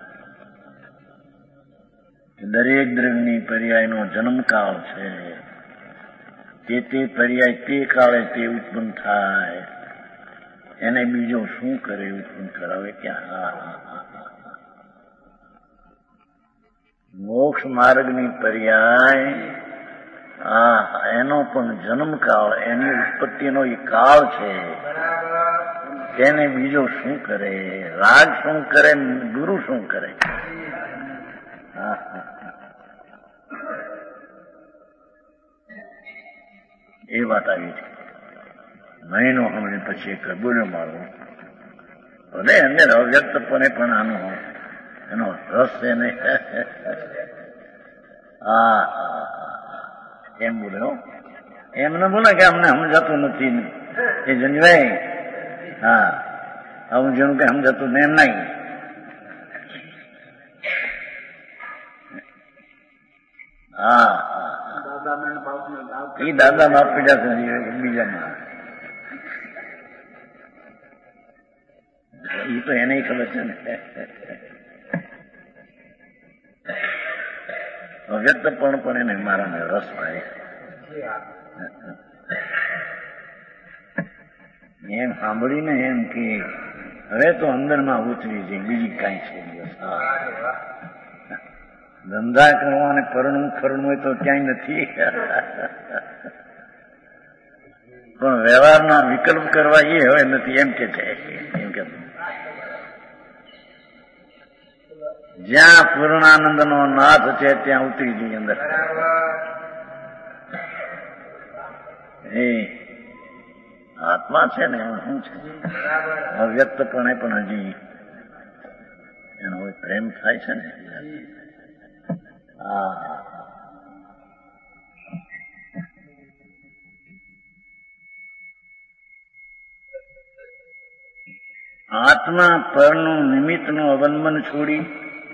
દરેક દ્રવ્યની પર્યાયનો જન્મકાળ છે. તે તે પર્યાય તે કાળે તે ઉત્પન્ન થાય. એને બીજો શું કરે ઉત્પન્ન કરાવે ક્યાં? મોક્ષ માર્ગની પર્યાય હા એનો પણ જન્મકાળ, એની ઉત્પત્તિનો એ કાળ છે. તેને બીજો શું કરે? રાગ શું કરે? ગુરુ શું કરે? હા હા એ વાત આવી છે. મહિનો હમણાં પછી એક બોલ્યો મારો ભલે અંદર અવ્યક્તપણે પણ આનો એનો રસ છે ને. હા એમ બોલ્યો. એમને બોલે કે અમને સમજાતું નથી એ જનભાઈ. હા આવું જેનું કે સમજાતું ને નહીં. હા એ દાદા બાપ પીડા છે બીજામાં. એ તો એને ખબર છે ને. વ્યક્ત પણ પણ એને મારાને રસ થાય એમ સાંભળીને એમ કે હવે તો અંદરમાં ઉતરી જાય બીજી કઈ છે. ધંધા કરવા ને પરણું ફરણું હોય તો ક્યાંય નથી. પણ વ્યવહારના વિકલ્પ કરવા એ હવે નથી એમ કે છે. એમ કે જ્યાં પૂર્ણાનંદ નો નાથ છે ત્યાં ઉતરી જઈએ અંદર. એ આત્મા છે ને એમાં શું છે, અવ્યક્તપણે પણ હજી એનો પ્રેમ થાય છે ને. હા, આત્મા પરનું નિમિત્તનું અવલંબન છોડી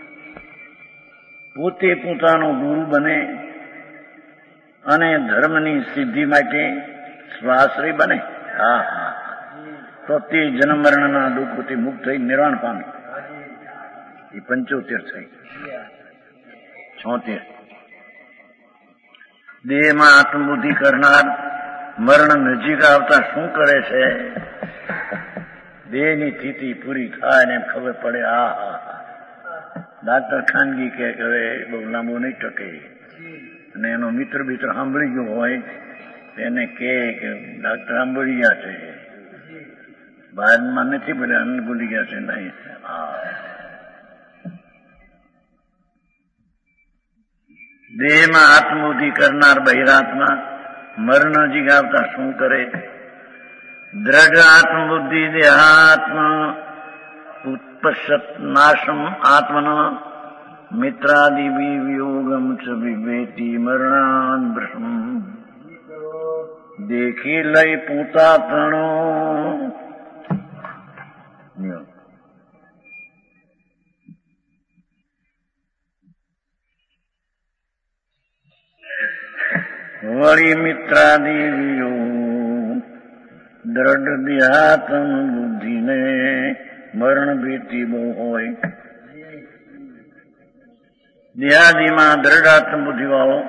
પોતે પોતાનો ગુરુ બને અને ધર્મની સિદ્ધિ માટે સ્વાશ્રય બને. હા હા, તો તે જન્મ મરણના દુઃખોથી મુક્ત થઈ નિર્વાણ પામે. એ પંચોતેર થઈ. છોતેર, દેહમાં આત્મબુદ્ધિ કરનાર મરણ નજીક આવતા શું કરે છે? દેહની સ્થિતિ પૂરી થાય ને એમ ખબર પડે. આ હા હા, ડાક્ટર ખાનગી કે હવે બહુ લાંબુ નહીં ટકે, અને એનો મિત્ર મિત્ર સાંભળી ગયો હોય એને કે ડાક્ટર સાંભળી ગયા છે, બહારમાં નથી બોલ્યા, અન્ન ભૂલી ગયા છે નહીં. દેહમાં આત્મબુદ્ધિ કરનાર બહિરાત્મા મરણ નજીક આવતા શું કરે? દ્રઢ આત્મબુદ્ધિ દેહાત્મ ઉત્પશ્યત નાશમ આત્મન મિત્રાદિ વિયોગમ ચ વિવેતી મરણાન બ્રહ્મ દેખી લઈ પૂતા તણો. વળી મિત્રાદિ વિયોગ દ્રઢ દેહાત્મ બુદ્ધિને મરણ ભીતિ બહુ હોય. દેહાદિમાં દ્રઢાત્મ બુદ્ધિ વાળો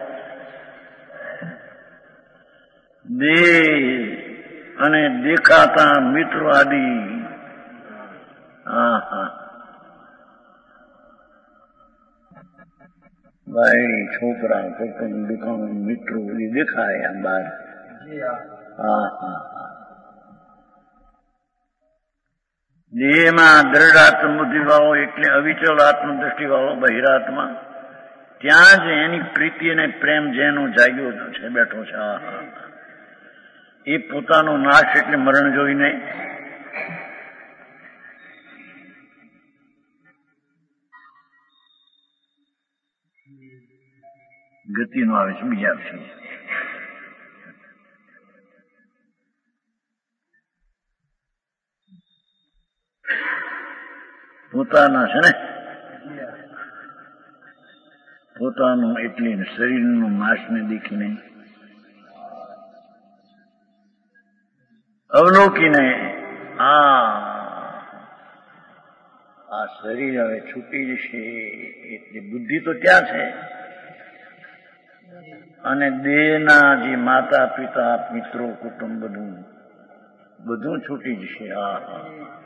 દેહ અને દેખાતા મિત્રો આદિ, હા હા, ભાઈ છોકરા પોતાનું દુકાન મિત્રો એ દેખાય આમ બહાર. હા હા હા, દેહમાં દ્રઢ આત્મબુદ્ધિ વાળો એટલે અવિચલ આત્મદ્રષ્ટિ વાળો બહિરાત્મા, ત્યાં જ એની પ્રીતિ અને પ્રેમ જેનો જાગ્યો છે, બેઠો છે. હા હા, એ પોતાનો નાશ એટલે મરણ જોઈને ગતિ નો આવે છે. બીજા વિશે પોતાના છે ને, પોતાનું એટલે શરીરનું નાશને દેખીને અવલોકીને આ આ શરીર હવે છૂટી જશે એટલે બુદ્ધિ તો ત્યાં છે, અને દેહના જે માતા પિતા મિત્રો કુટુંબ બધું બધું છૂટી જશે. હા હા,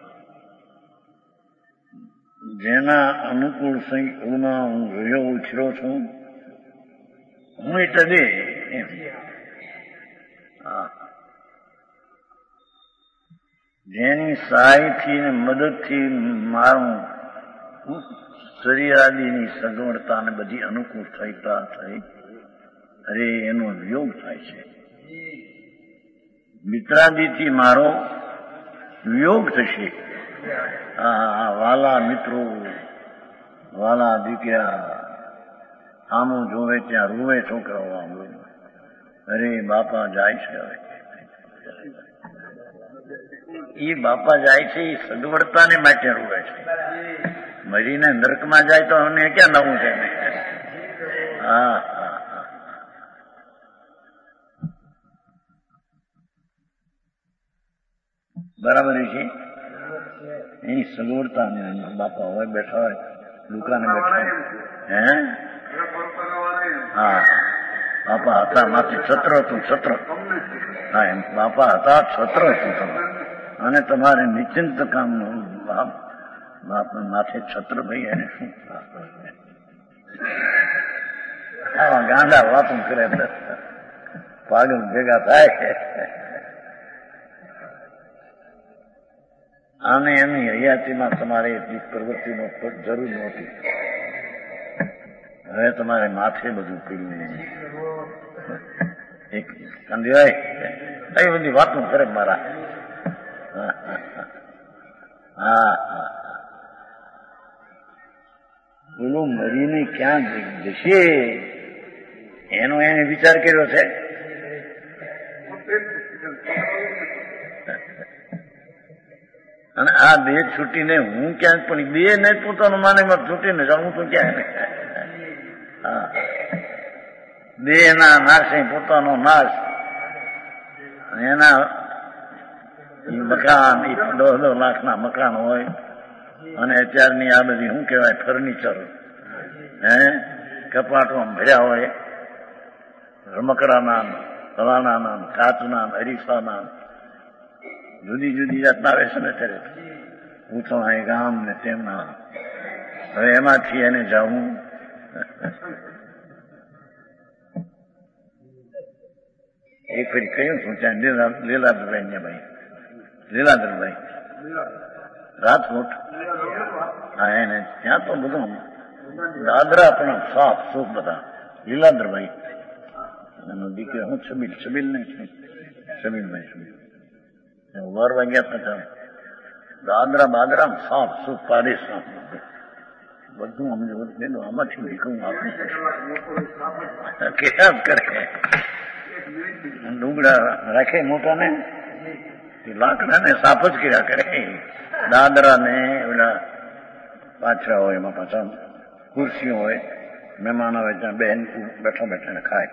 જેના અનુકૂળ સંયોગમાં હું રહ્યો ઉછરો છું, હું એટલે દે એમ. હા, જેની સહાયથી ને મદદથી મારું શરીર આદિની સગવડતા ને બધી અનુકૂળ થઈતા થઈ, અરે એનો વિયોગ થાય છે. મિત્રાદિથી મારો વિયોગ થશે. આ વાલા મિત્રો, વાલા દીકરા, આમું જોવે ત્યાં રૂવે છોકરાઓ. આમ અરે બાપા જાય છે, હવે એ બાપા જાય છે એ સગવડતાને માટે રૂવે છે. મરીને નરકમાં જાય તો અમને ક્યાં નવું છે. હા હા, બરાબર છે. એની સગવડતા બાપા હોય બેઠા હોય, દુકાને બેઠા હોય. હે હા, બાપા હતા માથે છત્ર હતું, છત્ર. હા, એમ બાપા હતા, છત્ર હતું. અને તમારે નિશ્ચિંત કામનું બાપ માથે છત્ર, ભાઈ એને શું આવા ગાંડા વાતું કરે, પાગલ ભેગા થાય. આને એની હયાતીમાં તમારે એટલી પ્રવૃત્તિનો જરૂર નહોતી. હવે તમારે માથે બધું પીડ્યું. એક કંદિયાય એ બધી વાતો કરે મારા. હા બોલો મરીને ક્યાં જશે એનો એને વિચાર કર્યો છે. અને આ દેહ છૂટીને હું ક્યાંક પણ દેહ ને પોતાનું માને છૂટીને જાઉં તો ક્યાં. હા દેહના નાશે પોતાનો નાશ. એના મકાન દસ દસ લાખના મકાન હોય અને અત્યારની આ બધી શું કહેવાય ફર્નિચર હે કપાટમાં ભર્યા હોય રમકડાના ફલાણાના કાચના અરીસાના જુદી જુદી જાતના આવે છે ને ત્યારે પૂછવા ગામ ને તેમના. હવે એમાંથી એને જવું એક ફરી કહ્યું શું ત્યાં લીલાધરભાઈ ને ભાઈ લીલાધરભાઈ રાજકોટ. હા એને ત્યાં તો બધું દાદરા પણ સાફ સુખ બધા લીલાધરભાઈ એનો દીકરો હું છબીલ છબીલ ને છબીલભાઈ છબીલ વારવા ગયા હતા દાદરા બાદરા સાફ સુખ પાડીશ બધું અમને બધું આમાંથી ભીખું આપું કેમ કરે. ડુંગળા રાખે મોટા ને લાકડા ને સાફ જ કર્યા કરે. દાદરા ને ઓલા પાછળ હોય એમાં પાછા ખુરશીઓ હોય મહેમાન આવે ત્યાં બેન બેઠા બેઠા ખાય.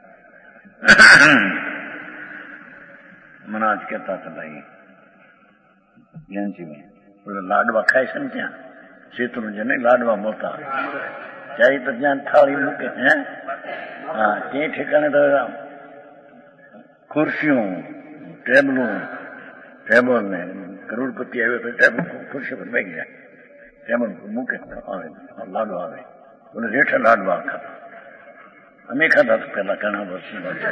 મને આજ કહેતા હતા ભાઈ જયંતિભાઈ ઓલા લાડવા ખાય છે ને ત્યાં શેત્રુંજ ને લાડવા મોટા જાય તો ત્યાં થાળી મૂકે હે. હા તે ઠેકાણે તો ખુરશીઓ ટેબલું ટેબલ ને કરોડપતિ આવ્યો તો ટેબલ ખુરશી પર બેસી જાય ટેબલ મૂકે આવે લાડવા આવે બોલે રેઠે લાડવા ખાતા. અમે ખાતા પેલા ઘણા વર્ષની વાત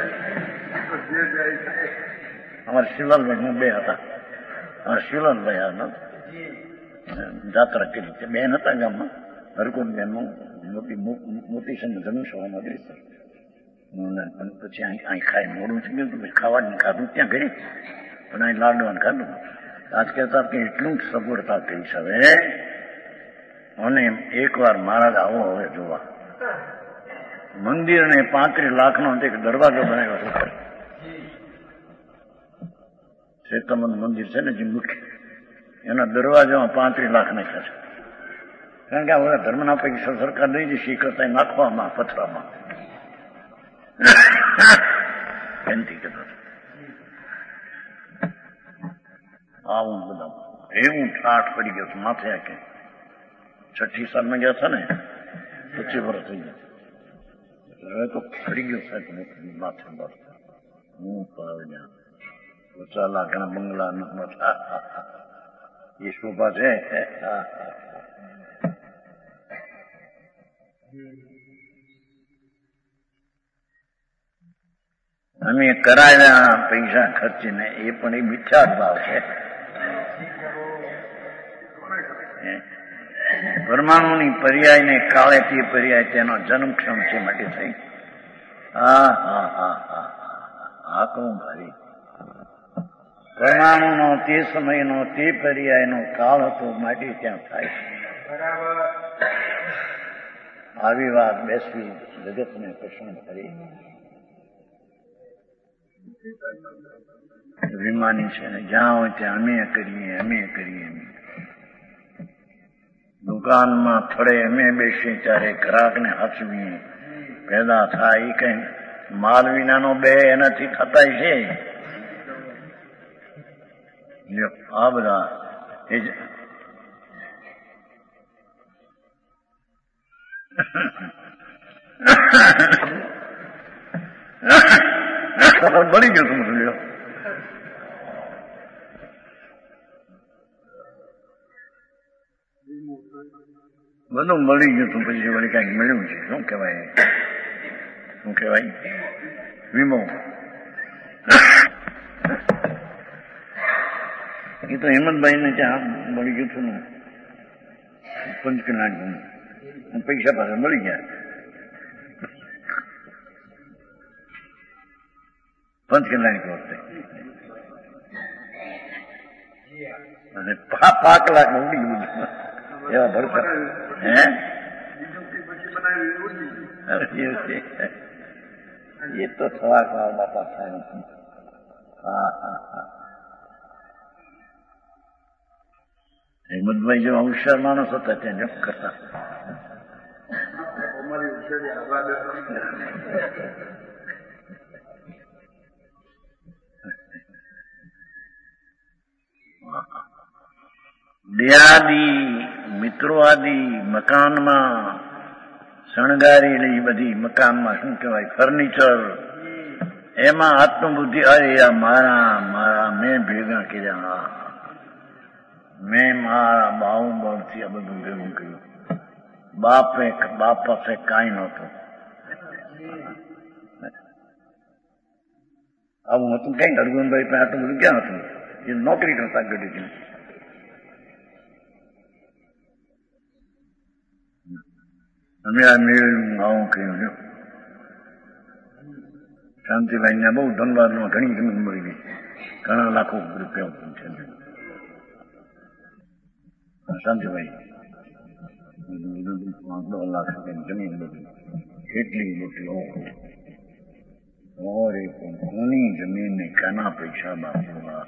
અમારા શિવલાલભાઈ બે હતા. અમારા શિવલાલભાઈ જાત્રા કરી છે બેન હતા ગામમાં હરકુંડ બેનનું મોટી મોટી છે ને જમીન પછી અહીં ખાઈ મોડું થઈ ગયું પછી ખાવાનું ખાધું ત્યાં ગઈ પણ અહીં લાડવાનું ખાધું. આજ કહેતા કે એટલું જ સગવડતા કહી છે હવે. અને એક વાર મહારાજ આવો હવે જોવા મંદિર ને પાંત્રીસ લાખનો એક દરવાજો બનાવ્યો હતો. શેતામંદ મંદિર છે ને જે મુખ્ય એના દરવાજામાં પાંત્રીસ લાખ નાખ્યા છે. કારણ કે આ બધા ધર્મના પૈસા સરકાર દઈ જશે કરતા નાખવામાં પથરામાં વિનંતી કરતો આવું બધા એવું ઠાઠ પડી ગયો છું માથે આખે. છઠ્ઠી સાલમાં ગયા હતા ને પચીસ વર્ષ થઈ ગયા હવે તો ફરી ગયો સાહેબ માથે બસ હું ત્યાં ઓછા લાખના બંગલા એ શોભા છે. અમે કરાયેલા પૈસા ખર્ચીને એ પણ એ મિથ્યા ભાવ છે. પરમાણુની પર્યાય ને કાળે તે પર્યાય તેનો જન્મક્ષમ છે માટે થઈ. હા હા હા હા હા કહું ભાઈ પરમાણુનો તે સમયનો તે પર્યાયનો કાળ હતો માટે ત્યાં થાય. આવી વાત બેસવી જગતને પસંદ કરી. વિમાની છે ને જ્યાં હોય ત્યાં અમે કરીએ અમે કરીએ દુકાનમાં થડે અમે બેસીએ ત્યારે ગ્રાહકને હસવીએ પેદા થાય એ કઈ માલ વિનાનો બે એનાથી થતા છે. આ બધા એ જ બળી ગયો તું લ્યો બધું મળી ગયું તું પછી વળી કઈક મળ્યું છે. શું કહેવાય શું કહેવાય વીમો. એ તો હેમંતભાઈ ને ત્યાં મળી ગયું હતું ને પંચકલાટ પૈસા પાસે મળી ગયા. પંચકલ્યાણી વખતે અને પાંચ લાખ ઉડી ગયું એવા ભરતા હે એ તો સવાર સવાર બાપા થાય. હા હા હા હેમંતભાઈ જેવા હોશિયાર માણસ હતા ત્યાં જપ કરતા. દેહાદી મિત્રો આદિ મકાનમાં શણગારેલી બધી મકાનમાં શું કહેવાય ફર્નિચર એમાં આત્મબુદ્ધિ અરે આ મારા મારા મેં ભેગા કર્યા મેં મારા બાહુબળથી આ બધું ભેગું કર્યું. બાપે બાપ પાસે કાંઈ નહોતું. આવું હતું કઈ અરગુનભાઈ પાસે આટલું બધું ક્યાં હતું? એ નોકરી કરતા ગઢી અમે આ મેળવ્યું આવું કહ્યું. શાંતિભાઈ ને બહુ ધનવાદમાં ઘણી જમીન મળી ગઈ, ઘણા લાખો રૂપિયા છે. શાંતિભાઈ દોઢ લાખ રૂપિયાની જમીન બધી કેટલી મોટી ઓરે પણ કોની જમીન ને કાના પૈસા બાપુવા.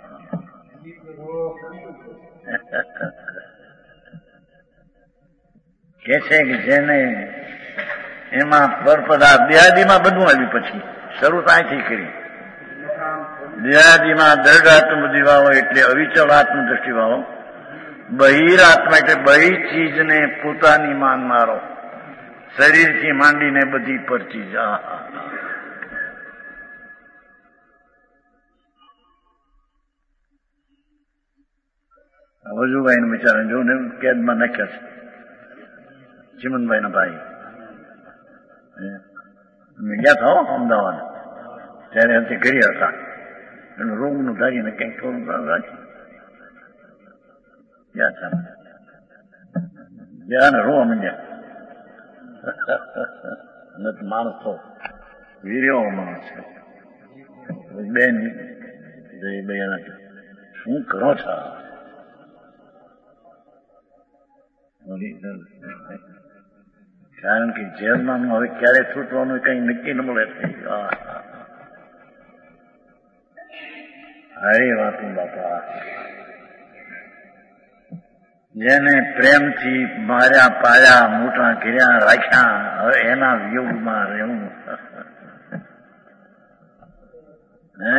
કે છે કે જેને એમાં પરપદા દેહાદીમાં બધું આવ્યું, પછી શરૂ ત્યાંથી કરી. દેહાદીમાં દૃઢ આત્મબુદ્ધિ વાળો એટલે અવિચળ આત્મદ્રષ્ટિ વાળો, બહિરાત્મા એટલે બહી ચીજને પોતાની માનનારો, શરીરથી માંડીને બધી પર ચીજ. વજુભાઈ ને બિચારા જોને કેદમાં નાખ્યા છે, ચિમનભાઈ ના ભાઈ. અમે ગયા હતા અમદાવાદ, ત્યારે અંતે ઘરે હતા. એનું રોગનું ધારીને કંઈક થોડું રાખી ગયા હતા. ગયા ને રોવા માંડ્યા. માણસ તો વીર્યો માણસ છે. બેન શું કરો છો? કારણ કે જેલમાં હવે ક્યારે છૂટવાનું કઈ નક્કી ન મળે. હરે વાતું બાપા, જેને પ્રેમથી માર્યા પાયા મોટા કર્યા રાખ્યા, હવે એના વિયોગમાં રહેવું. હે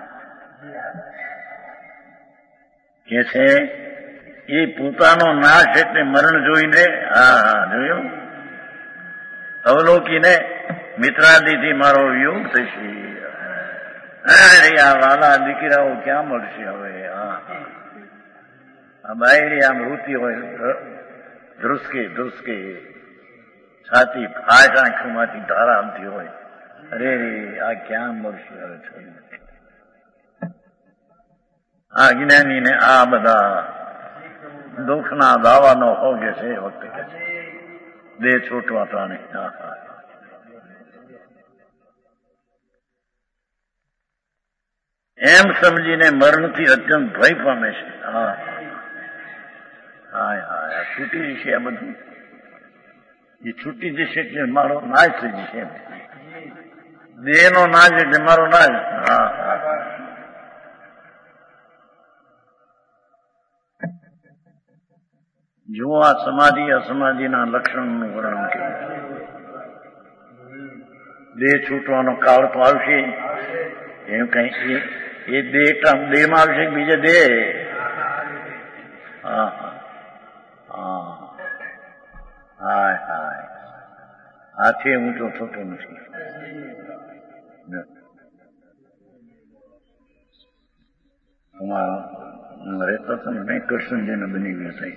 કે છે એ પોતાનો નાશ એટલે મરણ જોઈને, હા હા જોયું, અવલોકીને મિત્રાદિથી મારો વિયોગ થશે. અરે આ વાલા દીકરાઓ ક્યાં મળશે હવે? હા આ બાયરી આમ રૂતી હોય, ધ્રુસકે ધ્રુસકે છાતી ફાટ આંખોમાંથી ધારા આવતી હોય. અરે આ ક્યાં મળશે હવે? આ જ્ઞાની ને આ બધા દુઃખના દાવાનો હોગે છે એ વખતે કે છે દેહ છૂટવા પ્રાણે. એમ સમજીને મરણથી અત્યંત ભય પામે છે. હા હા હા છૂટી જશે આ બધું, એ છૂટી જશે એટલે મારો નાશ થઈ જશે. દેહનો નાશ એટલે મારો નાશ. હા હા જો આ સમાધિ અસમાધિના લક્ષણનું વર્ણન કર્યું. દેહ છૂટવાનો કાળ તો આવશે, એમ કઈ એ દેહ દેહમાં આવશે બીજે દેહ. હા હા હાય હાય હાથે ઊંચો થતો નથી. રહેતો હતો ને મેં કૃષ્ણજીને બની ગયો થઈ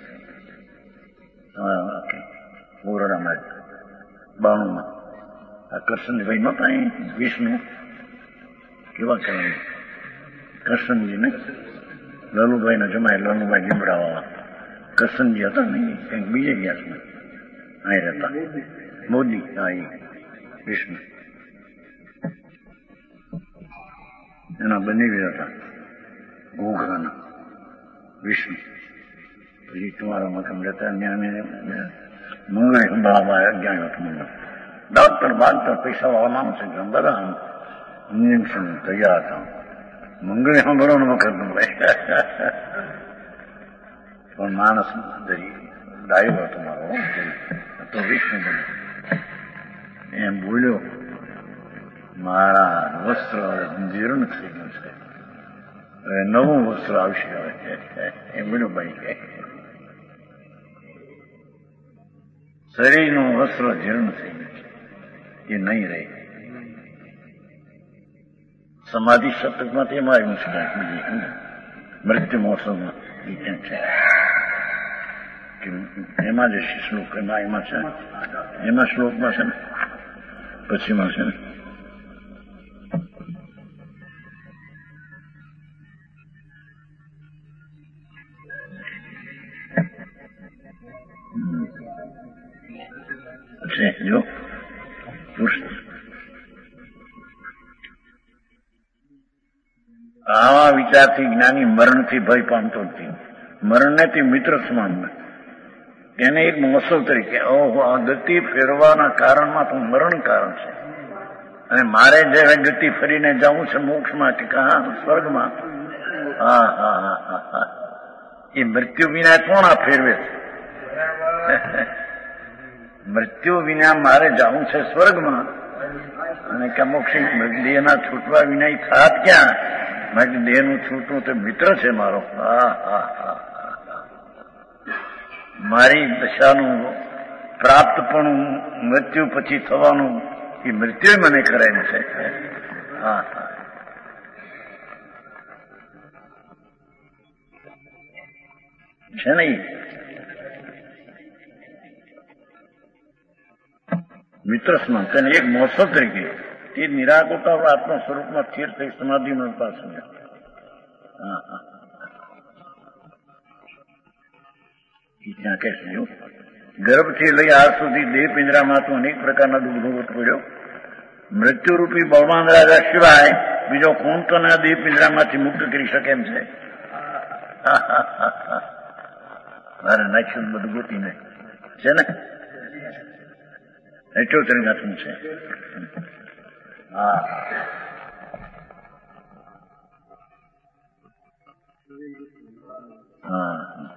ઓરડામાં બાણુમાં. આ કૃષ્ણજીભાઈ નહોતા વિષ્ણુ, કેવા કહેવાય કૃષ્ણજીને, લલુભાઈ ના જમાય લલુભાઈ લીમડાવાળા કૃષ્ણજી હતા ને, કંઈક બીજે ગયા છે અહીં રહેતા. મોદી, હા એ વિષ્ણુ. એના બનેવી હતા ઘોઘરાના વિષ્ણુ. પછી તમારા મકામ જતા મંગળે સંભાળવા અજ્ઞાન હતું મંગળ. ડોક્ટર બાગતર પૈસા વાળા માણસ છે બધા ઇન્જેક્શન તૈયાર હતા. મંગળે સાંભળવાનો વખત મળે પણ માણસ દરી ડાયો હતો મારો તો વિષ્ણુ બન્યો. એમ બોલ્યો મારા વસ્ત્ર જીર્ણ થઈ ગયું છે, હવે નવું વસ્ત્ર આવશે. હવે એ બોલ્યો ભાઈ કે શરીરનું વસ્ત્ર જીર્ણ થઈ ગયું છે, એ નહીં રહે. સમાધિ શતકમાં તે એમાં આવ્યું છે બીજી મૃત્યુ મહોત્સવમાં એમ છે કે એમાં જે શ્લોક એમાં એમાં છે એમાં શ્લોકમાં છે ને પછીમાં છે ને છે જો પુરુષ આવા વિચારથી જ્ઞાની મરણથી ભય પામતો નથી. મરણને તે મિત્ર સમાન એને એક મહોત્સવ તરીકે ઓહો આ ગતિ ફેરવાના કારણમાં તો મરણ કારણ છે અને મારે જે ગતિ ફરીને જવું છે મોક્ષમાં કે કહા સ્વર્ગમાં. હા હા હા હા એ મૃત્યુ વિના કોણ આ ફેરવે છે? મૃત્યુ વિના મારે જવું છે સ્વર્ગમાં અને કે મોક્ષ દેહના છૂટવા વિના થાત ક્યાં? માટે દેહનું છૂટવું તો મિત્ર છે મારો. હા હા હા મારી દશાનું પ્રાપ્તપણું મૃત્યુ પછી થવાનું એ મૃત્યુ મને કરાયેલું છે. હા હા છે નહીં મિત્ર સમાન તેને એક મહોત્સવ તરીકે તે નિરાકુરતા આત્મા સ્વરૂપમાં સ્થિર થઈ સમાધિમાં પાસે. હા હા ત્યાં કહે છે ગર્ભથી લઈ આજ સુધી દેહ પિંજરામાં તો અનેક પ્રકારના દુઃખ ભોગવતો પડ્યો. મૃત્યુરૂપી બળવાન રાજા સિવાય બીજો કોણ તો ના દેહ પિંજરામાંથી મુક્ત કરી શકે એમ છે? મારે નાખ્યું બધું ગોતીને છે ને એટલું તરીકાતું છે. હા હા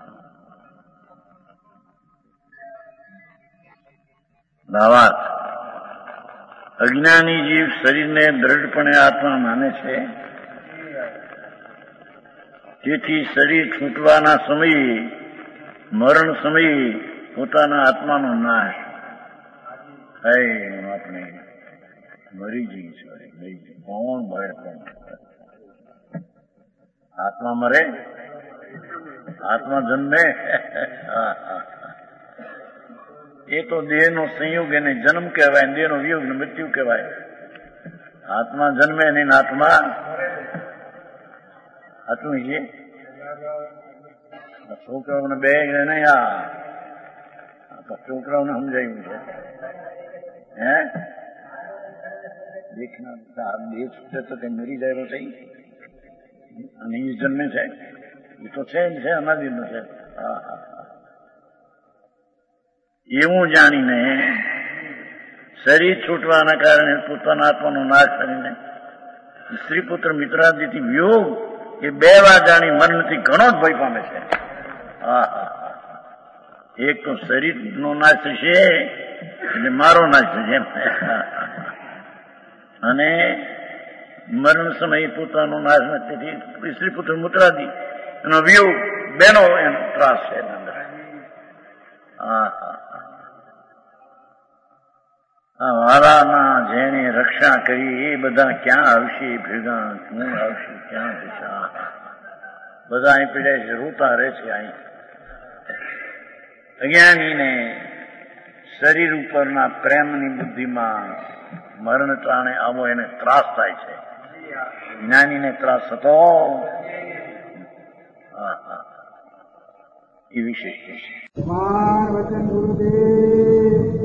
ભાવાર્થ અજ્ઞાની જીવ શરીરને દ્રઢપણે આત્મા માને છે. તેથી શરીર છૂટવાના સમયે મરણ સમયે પોતાના આત્માનો નાશ થાય. આપણે મરી જઈએ છીએ. કોણ ભય કોણ આત્મા મરે આત્મા જન્મે એ તો દેહનો સંયોગ એને જન્મ કહેવાય, દેહનો વિયોગ ને મૃત્યુ કહેવાય. આત્મા જન્મે ને આત્મા આટલું છે. છોકરાઓને બે નહીં આ છોકરાઓને સમજાયું છે હે દેખના દેહ છૂટે તો કઈ મરી જાય થઈ અને એ જન્મે છે એ તો છે છે અનાદિનો છે. હા હા એવું જાણીને શરીર છૂટવાના કારણે પોતાના આત્માનો નાશ કરીને સ્ત્રી પુત્ર મિત્રાદિથી વિયોગ એ બે વાર જાણી મરણથી ઘણો જ ભય પામે છે. હા એક તો શરીરનો નાશ થશે એટલે મારો નાશ થશે અને મરણ સમયે પોતાનો નાશ નથી. સ્ત્રી પુત્ર મિત્રાદિ એનો વિયોગ બેનો એનો ત્રાસ છે. હા હા વાલાના જેને રક્ષા કરી એ બધા ક્યાં આવશે ભેગા? શું આવશે? ક્યાં જશે? બધા અહીં પીડે છે, રોતા રહે છે. અહીં અજ્ઞાનીને શરીર ઉપરના પ્રેમની બુદ્ધિમાં મરણ ટાણે આવો એને ત્રાસ થાય છે. જ્ઞાનીને ત્રાસ થતો હા હા એ વિશેષ છે.